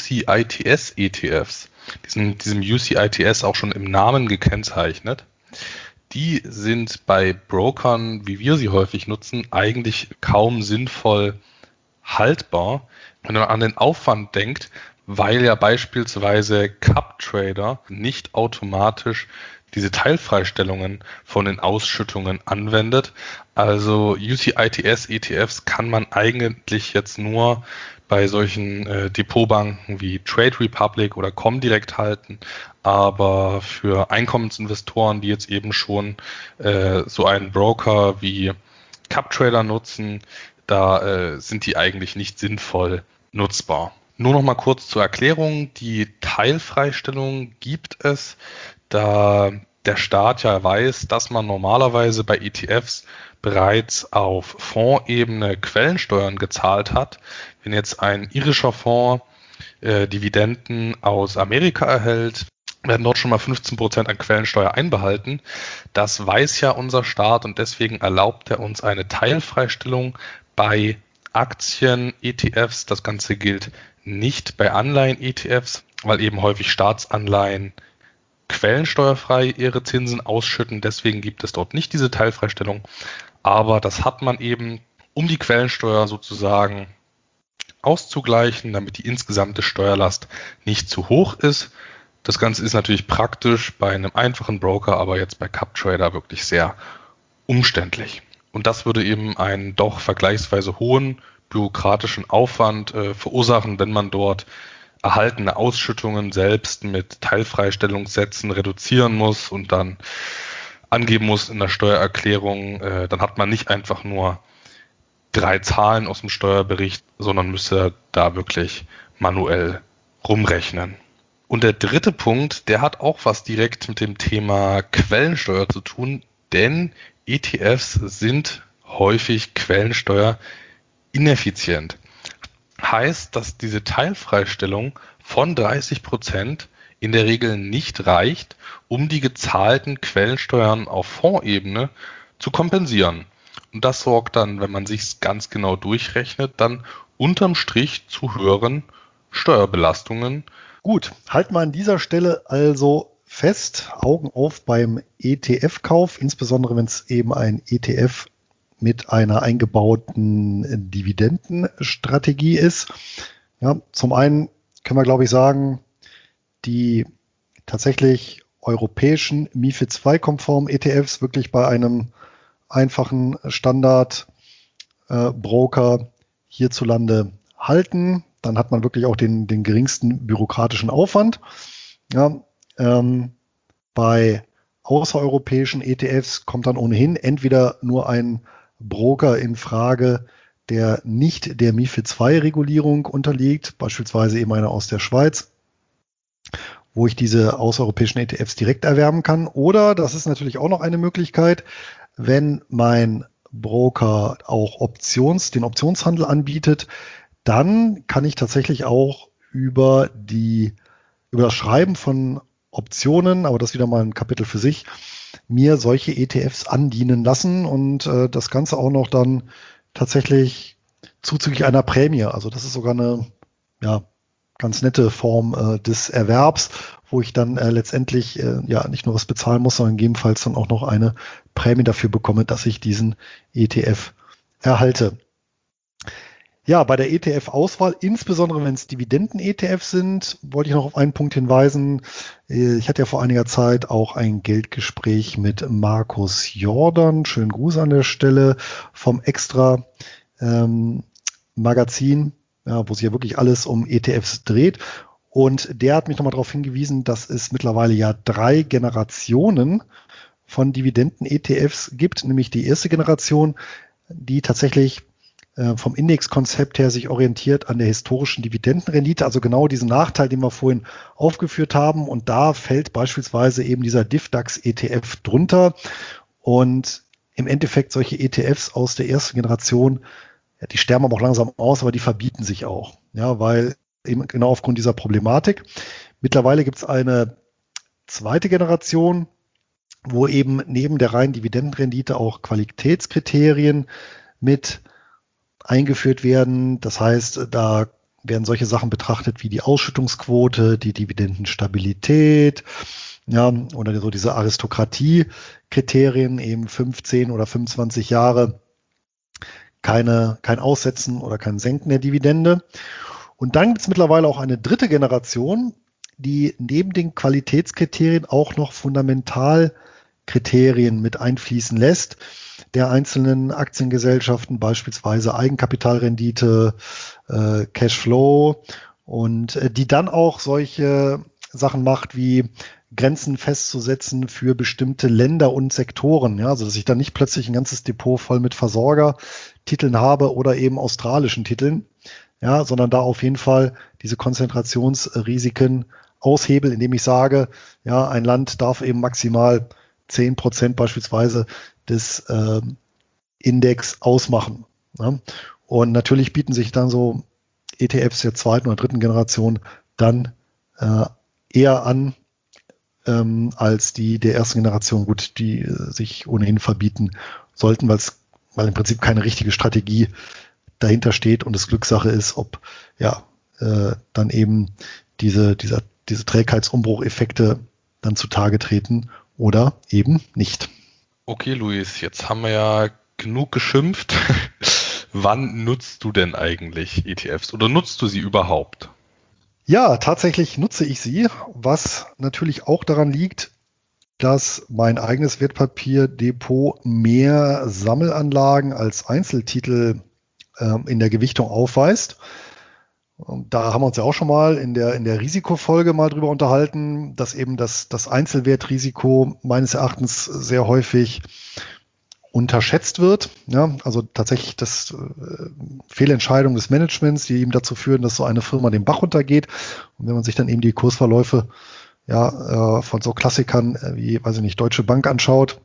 UCITS-ETFs, diesem UCITS auch schon im Namen gekennzeichnet, die sind bei Brokern, wie wir sie häufig nutzen, eigentlich kaum sinnvoll haltbar, wenn man an den Aufwand denkt, weil ja beispielsweise CupTrader nicht automatisch diese Teilfreistellungen von den Ausschüttungen anwendet. Also UCITS-ETFs kann man eigentlich jetzt nur bei solchen Depotbanken wie Trade Republic oder Comdirect halten, aber für Einkommensinvestoren, die jetzt eben schon so einen Broker wie CupTrader nutzen, da sind die eigentlich nicht sinnvoll nutzbar. Nur noch mal kurz zur Erklärung. Die Teilfreistellung gibt es, da der Staat ja weiß, dass man normalerweise bei ETFs bereits auf Fondsebene Quellensteuern gezahlt hat. Wenn jetzt ein irischer Fonds Dividenden aus Amerika erhält, werden dort schon mal 15% an Quellensteuer einbehalten. Das weiß ja unser Staat und deswegen erlaubt er uns eine Teilfreistellung bei Aktien-ETFs. Das Ganze gilt nicht bei Anleihen-ETFs, weil eben häufig Staatsanleihen quellensteuerfrei ihre Zinsen ausschütten. Deswegen gibt es dort nicht diese Teilfreistellung. Aber das hat man eben, um die Quellensteuer sozusagen auszugleichen, damit die insgesamte Steuerlast nicht zu hoch ist. Das Ganze ist natürlich praktisch bei einem einfachen Broker, aber jetzt bei CupTrader wirklich sehr umständlich. Und das würde eben einen doch vergleichsweise hohen bürokratischen Aufwand verursachen, wenn man dort erhaltene Ausschüttungen selbst mit Teilfreistellungssätzen reduzieren muss und dann angeben muss in der Steuererklärung. Dann hat man nicht einfach nur 3 Zahlen aus dem Steuerbericht, sondern müsste da wirklich manuell rumrechnen. Und der dritte Punkt, der hat auch was direkt mit dem Thema Quellensteuer zu tun, denn ETFs sind häufig quellensteuerineffizient. Heißt, dass diese Teilfreistellung von 30% in der Regel nicht reicht, um die gezahlten Quellensteuern auf Fondsebene zu kompensieren. Und das sorgt dann, wenn man sich ganz genau durchrechnet, dann unterm Strich zu höheren Steuerbelastungen. Gut, halten wir an dieser Stelle also fest, Augen auf beim ETF-Kauf, insbesondere wenn es eben ein ETF mit einer eingebauten Dividendenstrategie ist. Ja, zum einen können wir, glaube ich, sagen, die tatsächlich europäischen MiFID II-konformen ETFs wirklich bei einem einfachen Standard-Broker hierzulande halten. Dann hat man wirklich auch den geringsten bürokratischen Aufwand. Ja, bei außereuropäischen ETFs kommt dann ohnehin entweder nur ein Broker in Frage, der nicht der MiFID II-Regulierung unterliegt, beispielsweise eben einer aus der Schweiz, wo ich diese außereuropäischen ETFs direkt erwerben kann. Oder, das ist natürlich auch noch eine Möglichkeit, wenn mein Broker auch den Optionshandel anbietet, dann kann ich tatsächlich auch über das Schreiben von Optionen, aber das ist wieder mal ein Kapitel für sich, mir solche ETFs andienen lassen und das Ganze auch noch dann tatsächlich zuzüglich einer Prämie. Also das ist sogar eine ganz nette Form des Erwerbs, wo ich dann letztendlich nicht nur was bezahlen muss, sondern gegebenenfalls dann auch noch eine Prämie dafür bekomme, dass ich diesen ETF erhalte. Ja, bei der ETF-Auswahl, insbesondere wenn es Dividenden-ETFs sind, wollte ich noch auf einen Punkt hinweisen. Ich hatte ja vor einiger Zeit auch ein Geldgespräch mit Markus Jordan, schönen Gruß an der Stelle, vom Extra Magazin, wo sich ja wirklich alles um ETFs dreht. Und der hat mich nochmal darauf hingewiesen, dass es mittlerweile ja 3 Generationen von Dividenden-ETFs gibt, nämlich die erste Generation, die tatsächlich vom Indexkonzept her sich orientiert an der historischen Dividendenrendite, also genau diesen Nachteil, den wir vorhin aufgeführt haben. Und da fällt beispielsweise eben dieser DIVDAX-ETF drunter. Und im Endeffekt solche ETFs aus der ersten Generation, die sterben aber auch langsam aus, aber die verbieten sich auch. Ja, weil eben genau aufgrund dieser Problematik. Mittlerweile gibt es eine zweite Generation, wo eben neben der reinen Dividendenrendite auch Qualitätskriterien mit eingeführt werden. Das heißt, da werden solche Sachen betrachtet wie die Ausschüttungsquote, die Dividendenstabilität, ja, oder so diese Aristokratie-Kriterien, eben 15 oder 25 Jahre kein Aussetzen oder kein Senken der Dividende. Und dann gibt es mittlerweile auch eine dritte Generation, die neben den Qualitätskriterien auch noch Fundamentalkriterien mit einfließen lässt, der einzelnen Aktiengesellschaften, beispielsweise Eigenkapitalrendite, Cashflow, und die dann auch solche Sachen macht wie Grenzen festzusetzen für bestimmte Länder und Sektoren. Ja, also dass ich dann nicht plötzlich ein ganzes Depot voll mit Versorgertiteln habe oder eben australischen Titeln, ja, sondern da auf jeden Fall diese Konzentrationsrisiken aushebel, indem ich sage, ja, ein Land darf eben maximal 10% beispielsweise des Index ausmachen. Ja. Und natürlich bieten sich dann so ETFs der zweiten oder dritten Generation dann eher an als die der ersten Generation, gut, die sich ohnehin verbieten sollten, weil im Prinzip keine richtige Strategie dahinter steht und es Glückssache ist, ob dann eben diese Trägheitsumbrucheffekte dann zutage treten oder eben nicht. Okay, Luis, jetzt haben wir ja genug geschimpft. Wann nutzt du denn eigentlich ETFs oder nutzt du sie überhaupt? Ja, tatsächlich nutze ich sie, was natürlich auch daran liegt, dass mein eigenes Wertpapierdepot mehr Sammelanlagen als Einzeltitel in der Gewichtung aufweist. Da haben wir uns ja auch schon mal in der Risikofolge mal drüber unterhalten, dass eben das Einzelwertrisiko meines Erachtens sehr häufig unterschätzt wird. Ja, also tatsächlich das Fehlentscheidungen des Managements, die eben dazu führen, dass so eine Firma den Bach runtergeht. Und wenn man sich dann eben die Kursverläufe von so Klassikern wie, weiß ich nicht, Deutsche Bank anschaut,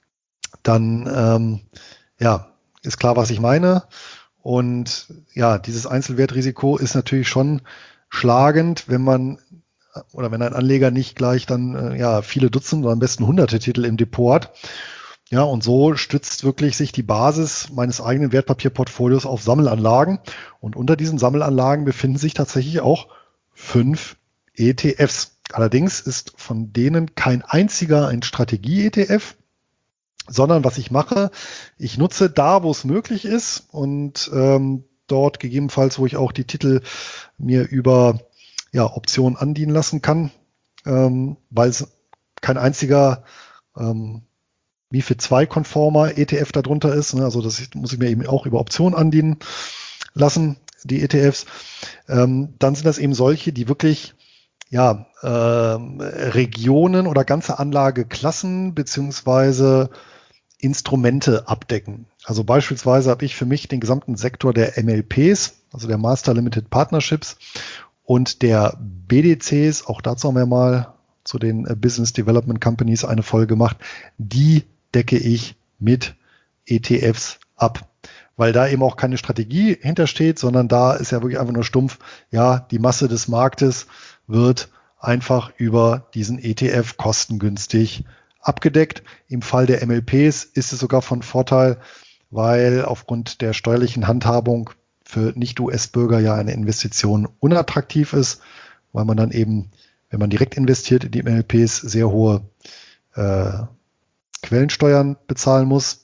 dann ist klar, was ich meine. Und ja, dieses Einzelwertrisiko ist natürlich schon schlagend, wenn ein Anleger nicht gleich dann viele Dutzend oder am besten hunderte Titel im Depot hat. Ja, und so stützt wirklich sich die Basis meines eigenen Wertpapierportfolios auf Sammelanlagen. Und unter diesen Sammelanlagen befinden sich tatsächlich auch 5 ETFs. Allerdings ist von denen kein einziger ein Strategie-ETF, sondern was ich mache, ich nutze da, wo es möglich ist und dort gegebenenfalls, wo ich auch die Titel mir über Optionen andienen lassen kann, weil es kein einziger MiFID II-konformer ETF darunter ist. Ne? Also das muss ich mir eben auch über Optionen andienen lassen, die ETFs. Dann sind das eben solche, die wirklich Regionen oder ganze Anlageklassen beziehungsweise Instrumente abdecken. Also beispielsweise habe ich für mich den gesamten Sektor der MLPs, also der Master Limited Partnerships und der BDCs, auch dazu haben wir mal zu den Business Development Companies eine Folge gemacht, die decke ich mit ETFs ab, weil da eben auch keine Strategie hintersteht, sondern da ist ja wirklich einfach nur stumpf, die Masse des Marktes wird einfach über diesen ETF kostengünstig abgedeckt. Im Fall der MLPs ist es sogar von Vorteil, weil aufgrund der steuerlichen Handhabung für Nicht-US-Bürger ja eine Investition unattraktiv ist, weil man dann eben, wenn man direkt investiert in die MLPs, sehr hohe Quellensteuern bezahlen muss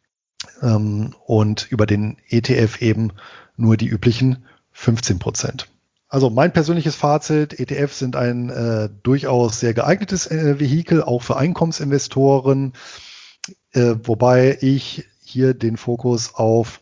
und über den ETF eben nur die üblichen 15%. Also mein persönliches Fazit, ETFs sind ein durchaus sehr geeignetes Vehikel, auch für Einkommensinvestoren, wobei ich hier den Fokus auf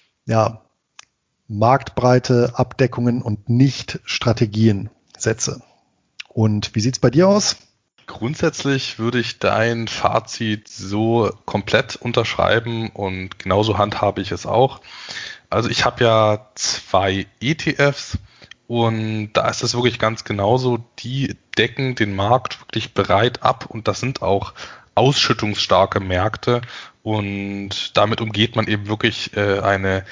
marktbreite Abdeckungen und nicht Strategien setze. Und wie sieht es bei dir aus? Grundsätzlich würde ich dein Fazit so komplett unterschreiben und genauso handhabe ich es auch. Also ich habe ja 2 ETFs und da ist es wirklich ganz genauso, die decken den Markt wirklich breit ab und das sind auch ausschüttungsstarke Märkte und damit umgeht man eben wirklich eine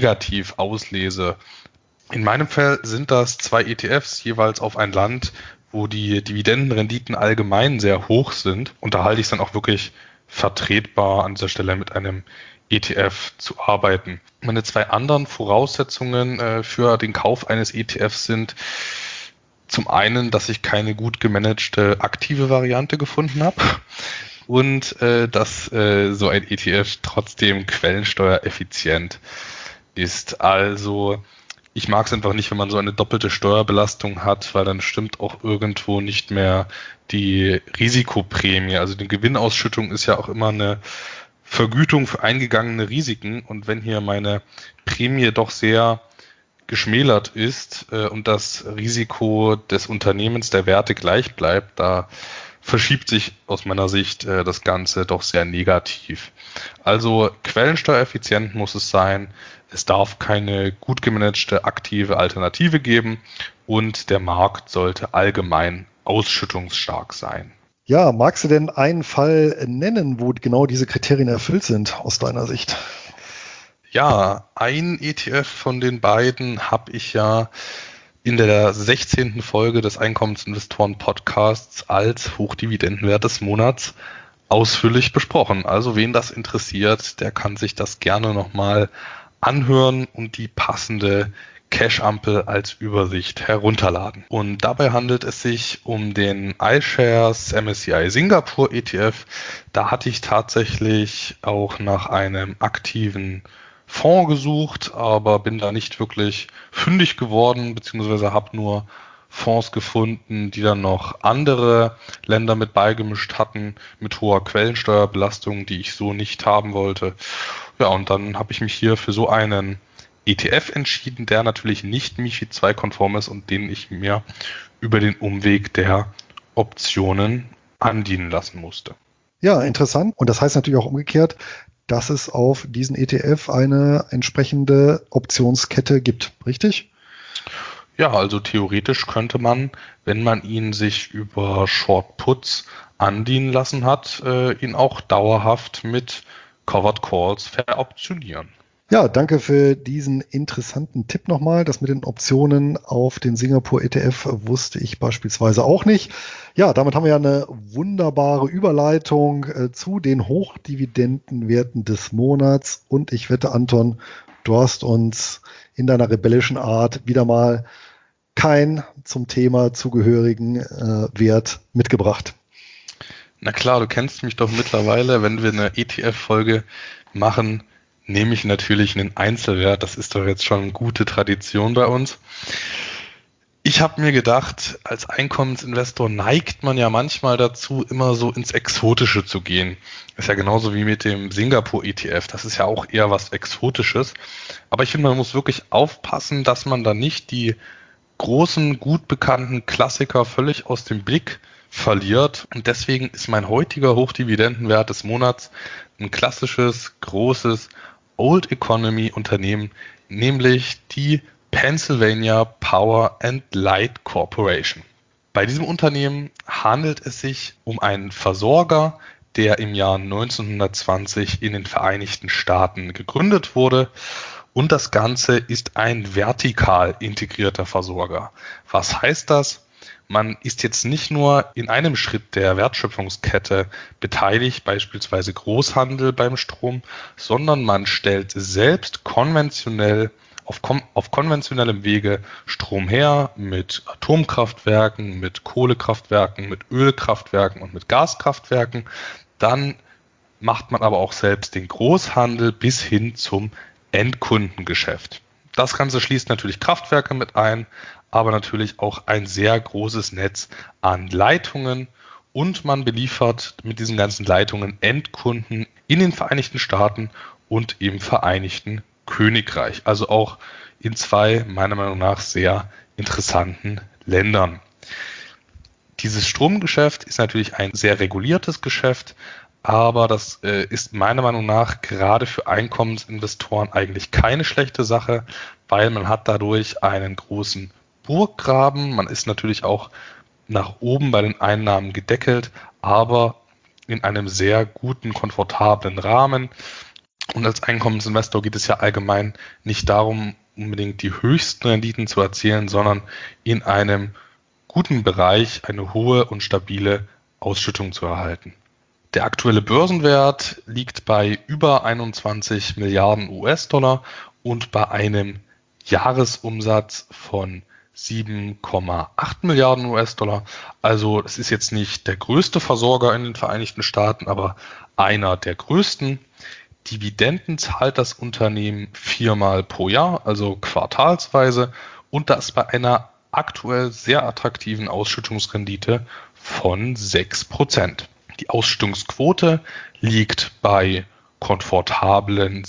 Negativauslese. In meinem Fall sind das 2 ETFs jeweils auf ein Land, wo die Dividendenrenditen allgemein sehr hoch sind, unterhalte ich es dann auch wirklich vertretbar, an dieser Stelle mit einem ETF zu arbeiten. Meine zwei anderen Voraussetzungen für den Kauf eines ETFs sind zum einen, dass ich keine gut gemanagte aktive Variante gefunden habe und dass so ein ETF trotzdem quellensteuereffizient ist. Also ich mag es einfach nicht, wenn man so eine doppelte Steuerbelastung hat, weil dann stimmt auch irgendwo nicht mehr die Risikoprämie. Also die Gewinnausschüttung ist ja auch immer eine Vergütung für eingegangene Risiken. Und wenn hier meine Prämie doch sehr geschmälert ist und das Risiko des Unternehmens der Werte gleich bleibt, da verschiebt sich aus meiner Sicht das Ganze doch sehr negativ. Also quellensteuereffizient muss es sein, es darf keine gut gemanagte aktive Alternative geben und der Markt sollte allgemein ausschüttungsstark sein. Ja, magst du denn einen Fall nennen, wo genau diese Kriterien erfüllt sind aus deiner Sicht? Ja, ein ETF von den beiden habe ich ja in der 16. Folge des Einkommensinvestoren-Podcasts als Hochdividendenwert des Monats ausführlich besprochen. Also wen das interessiert, der kann sich das gerne nochmal anhören und die passende Cash-Ampel als Übersicht herunterladen. Und dabei handelt es sich um den iShares MSCI Singapur ETF. Da hatte ich tatsächlich auch nach einem aktiven Fonds gesucht, aber bin da nicht wirklich fündig geworden, beziehungsweise habe nur Fonds gefunden, die dann noch andere Länder mit beigemischt hatten, mit hoher Quellensteuerbelastung, die ich so nicht haben wollte. Ja, und dann habe ich mich hier für so einen ETF entschieden, der natürlich nicht MiFID II konform ist und den ich mir über den Umweg der Optionen andienen lassen musste. Ja, interessant. Und das heißt natürlich auch umgekehrt, dass es auf diesen ETF eine entsprechende Optionskette gibt, richtig? Ja, also theoretisch könnte man, wenn man ihn sich über Short Puts andienen lassen hat, ihn auch dauerhaft mit Covered Calls veroptionieren. Ja, danke für diesen interessanten Tipp nochmal. Das mit den Optionen auf den Singapur ETF wusste ich beispielsweise auch nicht. Ja, damit haben wir ja eine wunderbare Überleitung zu den Hochdividendenwerten des Monats. Und ich wette, Anton, du hast uns in deiner rebellischen Art wieder mal kein zum Thema zugehörigen Wert mitgebracht. Na klar, du kennst mich doch mittlerweile. Wenn wir eine ETF-Folge machen, nehme ich natürlich einen Einzelwert. Das ist doch jetzt schon eine gute Tradition bei uns. Ich habe mir gedacht, als Einkommensinvestor neigt man ja manchmal dazu, immer so ins Exotische zu gehen. Ist ja genauso wie mit dem Singapur-ETF. Das ist ja auch eher was Exotisches. Aber ich finde, man muss wirklich aufpassen, dass man da nicht die großen, gut bekannten Klassiker völlig aus dem Blick verliert. Und deswegen ist mein heutiger Hochdividendenwert des Monats ein klassisches, großes Old Economy Unternehmen, nämlich die Pennsylvania Power and Light Corporation. Bei diesem Unternehmen handelt es sich um einen Versorger, der im Jahr 1920 in den Vereinigten Staaten gegründet wurde. Und das Ganze ist ein vertikal integrierter Versorger. Was heißt das? Man ist jetzt nicht nur in einem Schritt der Wertschöpfungskette beteiligt, beispielsweise Großhandel beim Strom, sondern man stellt selbst konventionell auf konventionellem Wege Strom her mit Atomkraftwerken, mit Kohlekraftwerken, mit Ölkraftwerken und mit Gaskraftwerken. Dann macht man aber auch selbst den Großhandel bis hin zum Endkundengeschäft. Das Ganze schließt natürlich Kraftwerke mit ein, aber natürlich auch ein sehr großes Netz an Leitungen und man beliefert mit diesen ganzen Leitungen Endkunden in den Vereinigten Staaten und im Vereinigten Königreich, also auch in zwei meiner Meinung nach sehr interessanten Ländern. Dieses Stromgeschäft ist natürlich ein sehr reguliertes Geschäft, aber das ist meiner Meinung nach gerade für Einkommensinvestoren eigentlich keine schlechte Sache, weil man hat dadurch einen großen Burggraben. Man ist natürlich auch nach oben bei den Einnahmen gedeckelt, aber in einem sehr guten, komfortablen Rahmen. Und als Einkommensinvestor geht es ja allgemein nicht darum, unbedingt die höchsten Renditen zu erzielen, sondern in einem guten Bereich eine hohe und stabile Ausschüttung zu erhalten. Der aktuelle Börsenwert liegt bei über 21 Milliarden US-Dollar und bei einem Jahresumsatz von 7,8 Milliarden US-Dollar. Also es ist jetzt nicht der größte Versorger in den Vereinigten Staaten, aber einer der größten. Dividenden zahlt das Unternehmen 4-mal pro Jahr, also quartalsweise, und das bei einer aktuell sehr attraktiven Ausschüttungsrendite von 6%. Die Ausschüttungsquote liegt bei komfortablen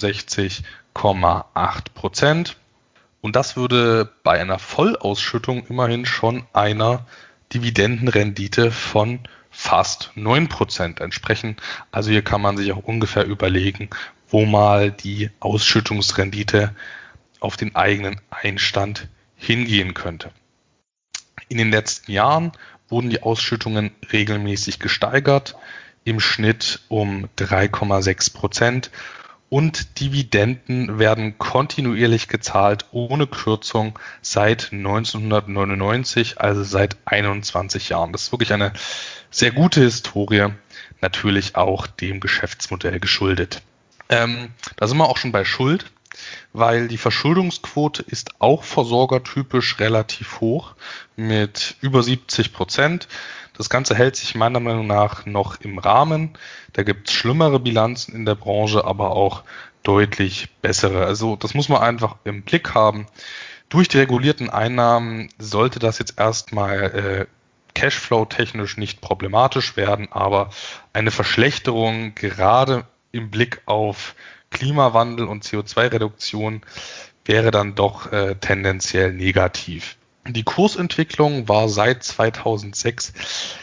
67,8%. Und das würde bei einer Vollausschüttung immerhin schon einer Dividendenrendite von fast 9% entsprechen. Also hier kann man sich auch ungefähr überlegen, wo mal die Ausschüttungsrendite auf den eigenen Einstand hingehen könnte. In den letzten Jahren wurden die Ausschüttungen regelmäßig gesteigert, im Schnitt um 3,6%. Und Dividenden werden kontinuierlich gezahlt, ohne Kürzung, seit 1999, also seit 21 Jahren. Das ist wirklich eine sehr gute Historie, natürlich auch dem Geschäftsmodell geschuldet. Da sind wir auch schon bei Schuld, weil die Verschuldungsquote ist auch versorgertypisch relativ hoch mit über 70%. Das Ganze hält sich meiner Meinung nach noch im Rahmen. Da gibt es schlimmere Bilanzen in der Branche, aber auch deutlich bessere. Also das muss man einfach im Blick haben. Durch die regulierten Einnahmen sollte das jetzt erstmal Cashflow-technisch nicht problematisch werden, aber eine Verschlechterung gerade im Blick auf Klimawandel und CO2-Reduktion wäre dann doch tendenziell negativ. Die Kursentwicklung war seit 2006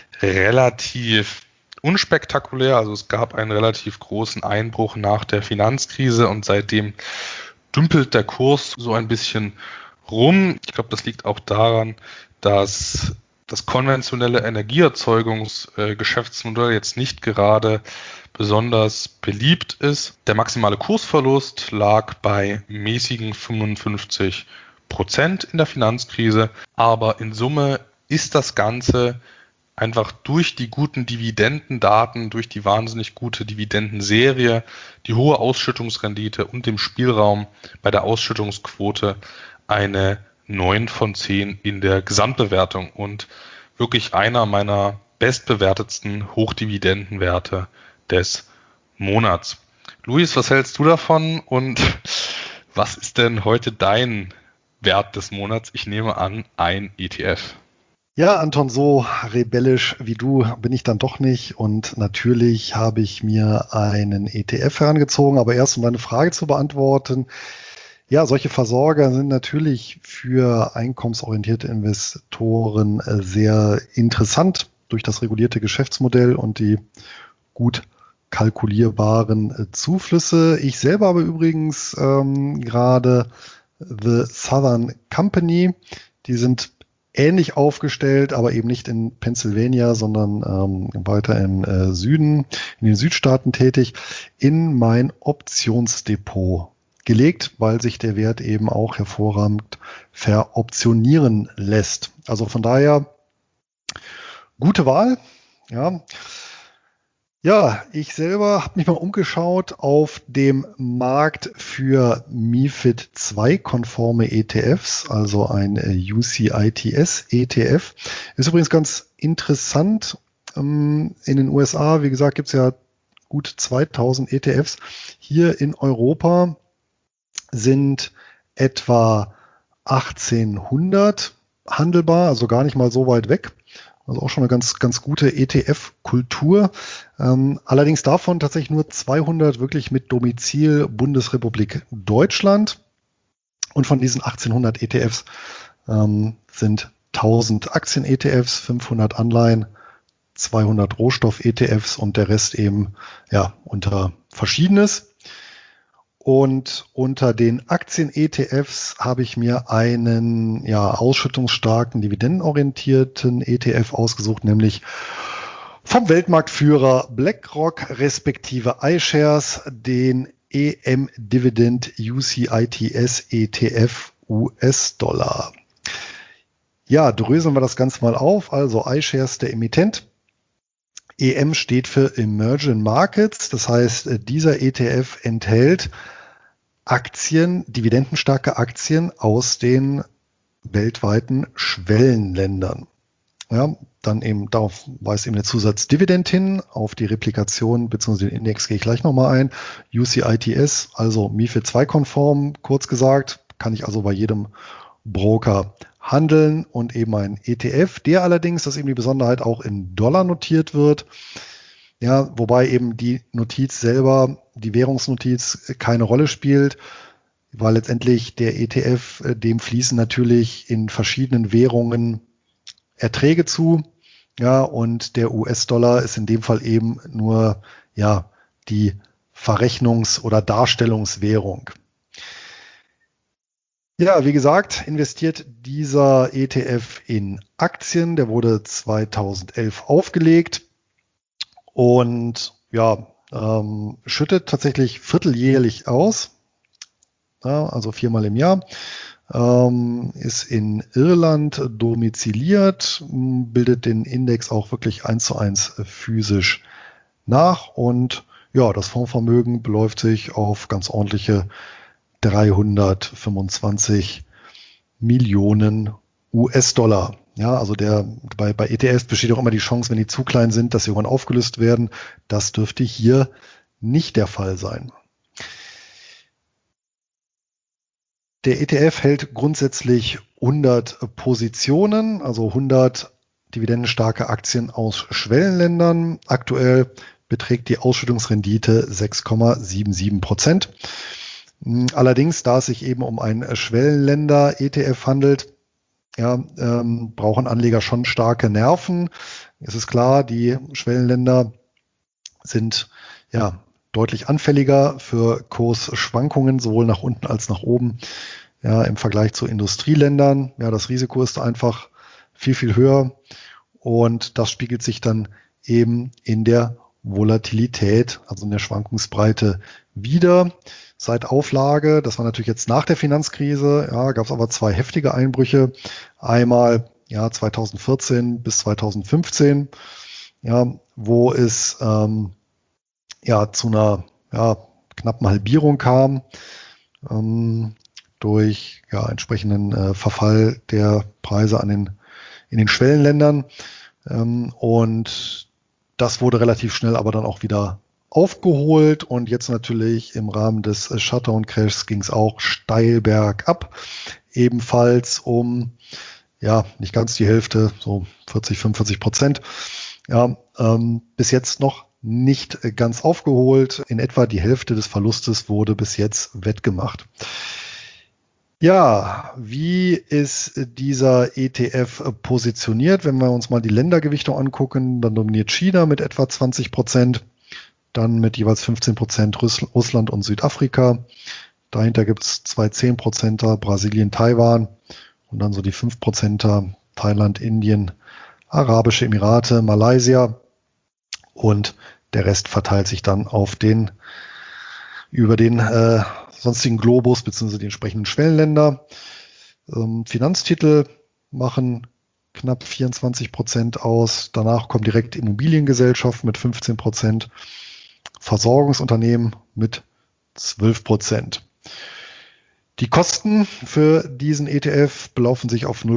relativ unspektakulär, also es gab einen relativ großen Einbruch nach der Finanzkrise und seitdem dümpelt der Kurs so ein bisschen rum. Ich glaube, das liegt auch daran, dass das konventionelle Energieerzeugungsgeschäftsmodell jetzt nicht gerade besonders beliebt ist. Der maximale Kursverlust lag bei mäßigen 55% in der Finanzkrise, aber in Summe ist das Ganze einfach durch die guten Dividendendaten, durch die wahnsinnig gute Dividendenserie, die hohe Ausschüttungsrendite und dem Spielraum bei der Ausschüttungsquote eine 9 von 10 in der Gesamtbewertung und wirklich einer meiner bestbewertetsten Hochdividendenwerte des Monats. Luis, was hältst du davon und was ist denn heute dein Wert des Monats? Ich nehme an, ein ETF. Ja, Anton, so rebellisch wie du bin ich dann doch nicht und natürlich habe ich mir einen ETF herangezogen, aber erst um deine Frage zu beantworten. Ja, solche Versorger sind natürlich für einkommensorientierte Investoren sehr interessant durch das regulierte Geschäftsmodell und die gut kalkulierbaren Zuflüsse. Ich selber habe übrigens gerade The Southern Company. Die sind ähnlich aufgestellt, aber eben nicht in Pennsylvania, sondern weiter im Süden, in den Südstaaten tätig, in mein Optionsdepot gelegt, weil sich der Wert eben auch hervorragend veroptionieren lässt. Also von daher gute Wahl. Ja, ich selber habe mich mal umgeschaut auf dem Markt für MiFID II-konforme ETFs, also ein UCITS-ETF. Ist übrigens ganz interessant. In den USA, wie gesagt, gibt es ja gut 2000 ETFs. Hier in Europa sind etwa 1800 handelbar, also gar nicht mal so weit weg. Also auch schon eine ganz gute ETF-Kultur. Allerdings davon tatsächlich nur 200 wirklich mit Domizil Bundesrepublik Deutschland. Und von diesen 1800 ETFs sind 1000 Aktien-ETFs, 500 Anleihen, 200 Rohstoff-ETFs und der Rest eben unter Verschiedenes. Und unter den Aktien-ETFs habe ich mir einen ausschüttungsstarken, dividendenorientierten ETF ausgesucht, nämlich vom Weltmarktführer BlackRock respektive iShares, den EM Dividend UCITS ETF US-Dollar. Ja, dröseln wir das Ganze mal auf. Also iShares, der Emittent. EM steht für Emerging Markets. Das heißt, dieser ETF enthält Aktien, dividendenstarke Aktien aus den weltweiten Schwellenländern. Ja, dann eben darauf weist eben der Zusatz Dividend hin. Auf die Replikation bzw. den Index gehe ich gleich nochmal ein. UCITS, also MiFID II-konform, kurz gesagt, kann ich also bei jedem Broker handeln und eben ein ETF, der allerdings, das ist eben die Besonderheit, auch in Dollar notiert wird. Ja, wobei eben die Notiz selber, die Währungsnotiz keine Rolle spielt, weil letztendlich der ETF, dem fließen natürlich in verschiedenen Währungen Erträge zu. Ja, und der US-Dollar ist in dem Fall eben nur, ja, die Verrechnungs- oder Darstellungswährung. Ja, wie gesagt, investiert dieser ETF in Aktien. Der wurde 2011 aufgelegt und ja, schüttet tatsächlich vierteljährlich aus, ja, also 4-mal im Jahr. Ist in Irland domiziliert, bildet den Index auch wirklich 1:1 physisch nach und ja, das Fondsvermögen beläuft sich auf ganz ordentliche 325 Millionen US-Dollar. Ja, also bei ETFs besteht auch immer die Chance, wenn die zu klein sind, dass sie irgendwann aufgelöst werden. Das dürfte hier nicht der Fall sein. Der ETF hält grundsätzlich 100 Positionen, also 100 dividendenstarke Aktien aus Schwellenländern. Aktuell beträgt die Ausschüttungsrendite 6,77%. Allerdings, da es sich eben um einen Schwellenländer-ETF handelt, ja, brauchen Anleger schon starke Nerven. Es ist klar, die Schwellenländer sind ja deutlich anfälliger für Kursschwankungen, sowohl nach unten als nach oben, ja, im Vergleich zu Industrieländern. Ja, das Risiko ist einfach viel, viel höher und das spiegelt sich dann eben in der Volatilität, also in der Schwankungsbreite wider. Seit Auflage, das war natürlich jetzt nach der Finanzkrise, ja, gab es aber 2 heftige Einbrüche. Einmal ja 2014 bis 2015, ja, wo es ja zu einer knappen Halbierung kam durch entsprechenden Verfall der Preise in den Schwellenländern. Und das wurde relativ schnell aber dann auch wieder aufgeholt und jetzt natürlich im Rahmen des Shutdown-Crashs ging es auch steil bergab, ebenfalls um nicht ganz die Hälfte, so 40-45%. Ja, bis jetzt noch nicht ganz aufgeholt. In etwa die Hälfte des Verlustes wurde bis jetzt wettgemacht. Ja, wie ist dieser ETF positioniert? Wenn wir uns mal die Ländergewichtung angucken, dann dominiert China mit etwa 20%, dann mit jeweils 15% Russland und Südafrika. Dahinter gibt es 2 10%er, Brasilien, Taiwan und dann so die 5%er, Thailand, Indien, Arabische Emirate, Malaysia und der Rest verteilt sich dann über den sonstigen Globus bzw. die entsprechenden Schwellenländer. Finanztitel machen knapp 24% aus. Danach kommen direkt Immobiliengesellschaften mit 15%, Versorgungsunternehmen mit 12%. Die Kosten für diesen ETF belaufen sich auf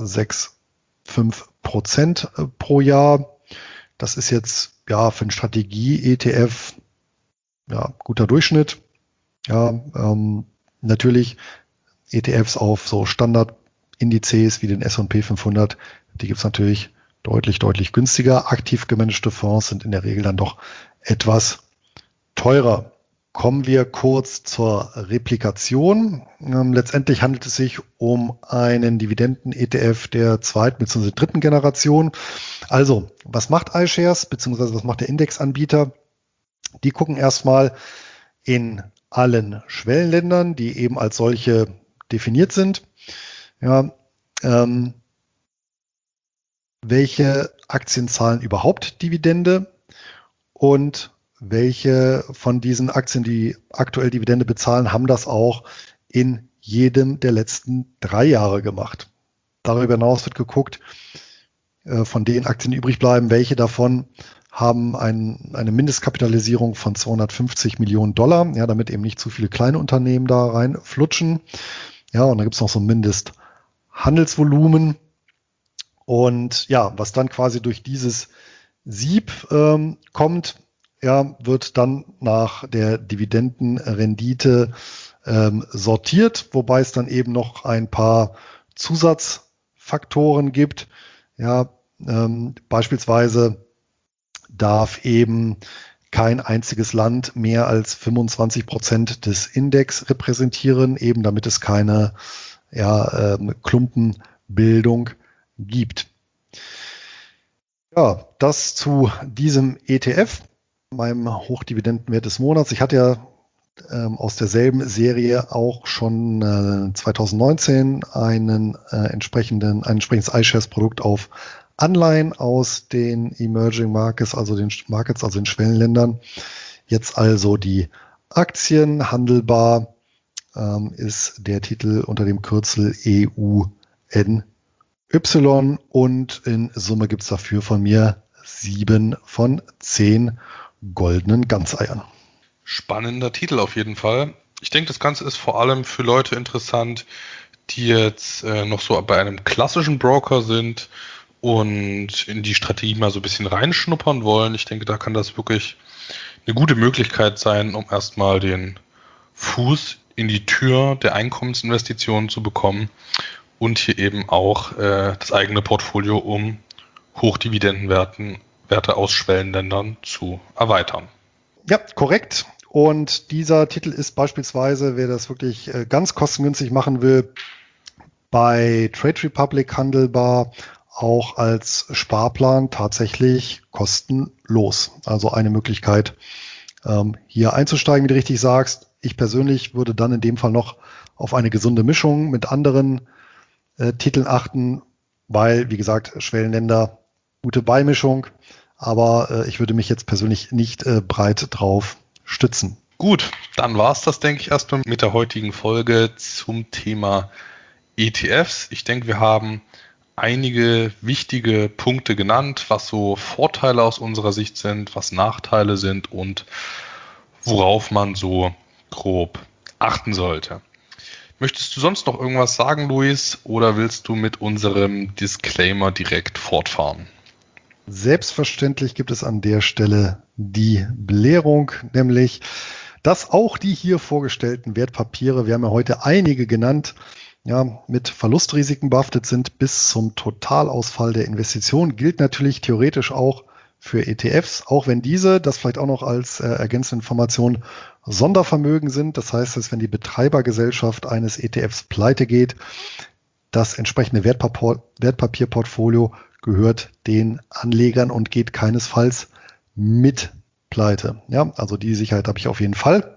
0,65% pro Jahr. Das ist jetzt für einen Strategie-ETF guter Durchschnitt. Ja, natürlich ETFs auf so Standardindizes wie den S&P 500, die gibt es natürlich deutlich, deutlich günstiger. Aktiv gemanagte Fonds sind in der Regel dann doch etwas teurer. Kommen wir kurz zur Replikation. Letztendlich handelt es sich um einen Dividenden-ETF der 2. bzw. 3. Generation. Also, was macht iShares bzw. was macht der Indexanbieter? Die gucken erstmal in allen Schwellenländern, die eben als solche definiert sind, welche Aktien zahlen überhaupt Dividende und welche von diesen Aktien, die aktuell Dividende bezahlen, haben das auch in jedem der letzten 3 Jahre gemacht. Darüber hinaus wird geguckt, von den Aktien, die übrig bleiben, welche davon haben eine Mindestkapitalisierung von $250 Millionen, ja, damit eben nicht zu viele kleine Unternehmen da reinflutschen. Ja, und dann gibt es noch so ein Mindesthandelsvolumen. Und ja, was dann quasi durch dieses Sieb kommt, ja, wird dann nach der Dividendenrendite sortiert, wobei es dann eben noch ein paar Zusatzfaktoren gibt. Ja, beispielsweise darf eben kein einziges Land mehr als 25% des Index repräsentieren, eben damit es keine Klumpenbildung gibt. Ja, das zu diesem ETF, meinem Hochdividendenwert des Monats. Ich hatte ja aus derselben Serie auch schon 2019 ein entsprechendes iShares-Produkt auf Anleihen aus den Emerging Markets, also den Schwellenländern. Jetzt also die Aktien handelbar, ist der Titel unter dem Kürzel EUNY, und in Summe gibt es dafür von mir 7 von 10 goldenen Ganzeiern. Spannender Titel auf jeden Fall. Ich denke, das Ganze ist vor allem für Leute interessant, die jetzt noch so bei einem klassischen Broker sind und in die Strategie mal so ein bisschen reinschnuppern wollen. Ich denke, da kann das wirklich eine gute Möglichkeit sein, um erstmal den Fuß in die Tür der Einkommensinvestitionen zu bekommen und hier eben auch das eigene Portfolio um Hochdividendenwerte aus Schwellenländern zu erweitern. Ja, korrekt. Und dieser Titel ist beispielsweise, wer das wirklich ganz kostengünstig machen will, bei Trade Republic handelbar, auch als Sparplan tatsächlich kostenlos. Also eine Möglichkeit, hier einzusteigen, wie du richtig sagst. Ich persönlich würde dann in dem Fall noch auf eine gesunde Mischung mit anderen Titeln achten, weil, wie gesagt, Schwellenländer, gute Beimischung. Aber ich würde mich jetzt persönlich nicht breit drauf stützen. Gut, dann war es das, denke ich, erstmal mit der heutigen Folge zum Thema ETFs. Ich denke, wir haben einige wichtige Punkte genannt, was so Vorteile aus unserer Sicht sind, was Nachteile sind und worauf man so grob achten sollte. Möchtest du sonst noch irgendwas sagen, Luis, oder willst du mit unserem Disclaimer direkt fortfahren? Selbstverständlich gibt es an der Stelle die Belehrung, nämlich, dass auch die hier vorgestellten Wertpapiere, wir haben ja heute einige genannt, ja, mit Verlustrisiken behaftet sind bis zum Totalausfall der Investition, gilt natürlich theoretisch auch für ETFs, auch wenn diese, das vielleicht auch noch als ergänzende Information, Sondervermögen sind. Das heißt, dass wenn die Betreibergesellschaft eines ETFs pleite geht, das entsprechende Wertpapierportfolio gehört den Anlegern und geht keinesfalls mit pleite. Ja, also die Sicherheit habe ich auf jeden Fall.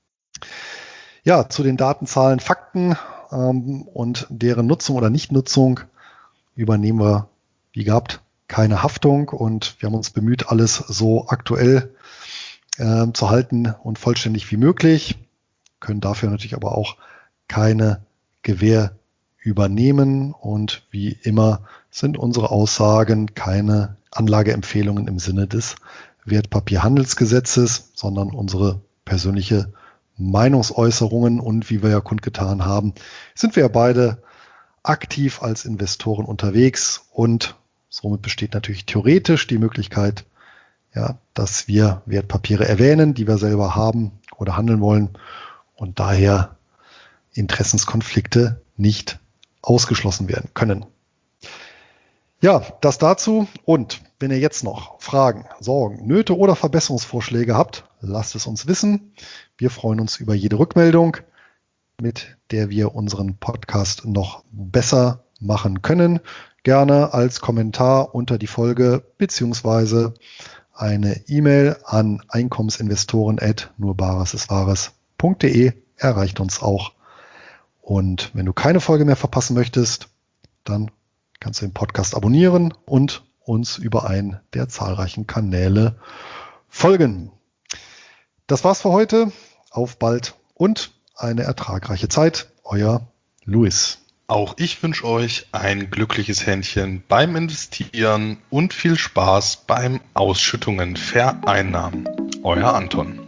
Ja, zu den Daten, Zahlen, Fakten und deren Nutzung oder Nichtnutzung übernehmen wir, wie gehabt, keine Haftung, und wir haben uns bemüht, alles so aktuell zu halten und vollständig wie möglich, können dafür natürlich aber auch keine Gewähr übernehmen, und wie immer sind unsere Aussagen keine Anlageempfehlungen im Sinne des Wertpapierhandelsgesetzes, sondern unsere persönliche Meinungsäußerungen, und wie wir ja kundgetan haben, sind wir ja beide aktiv als Investoren unterwegs, und somit besteht natürlich theoretisch die Möglichkeit, ja, dass wir Wertpapiere erwähnen, die wir selber haben oder handeln wollen, und daher Interessenskonflikte nicht ausgeschlossen werden können. Ja, das dazu. Und wenn ihr jetzt noch Fragen, Sorgen, Nöte oder Verbesserungsvorschläge habt, lasst es uns wissen. Wir freuen uns über jede Rückmeldung, mit der wir unseren Podcast noch besser machen können. Gerne als Kommentar unter die Folge beziehungsweise eine E-Mail an einkommensinvestoren@nurbaresistwahres.de erreicht uns auch. Und wenn du keine Folge mehr verpassen möchtest, dann kannst du den Podcast abonnieren und uns über einen der zahlreichen Kanäle folgen. Das war's für heute. Auf bald und eine ertragreiche Zeit. Euer Luis. Auch ich wünsche euch ein glückliches Händchen beim Investieren und viel Spaß beim Ausschüttungen vereinnahmen. Euer Anton.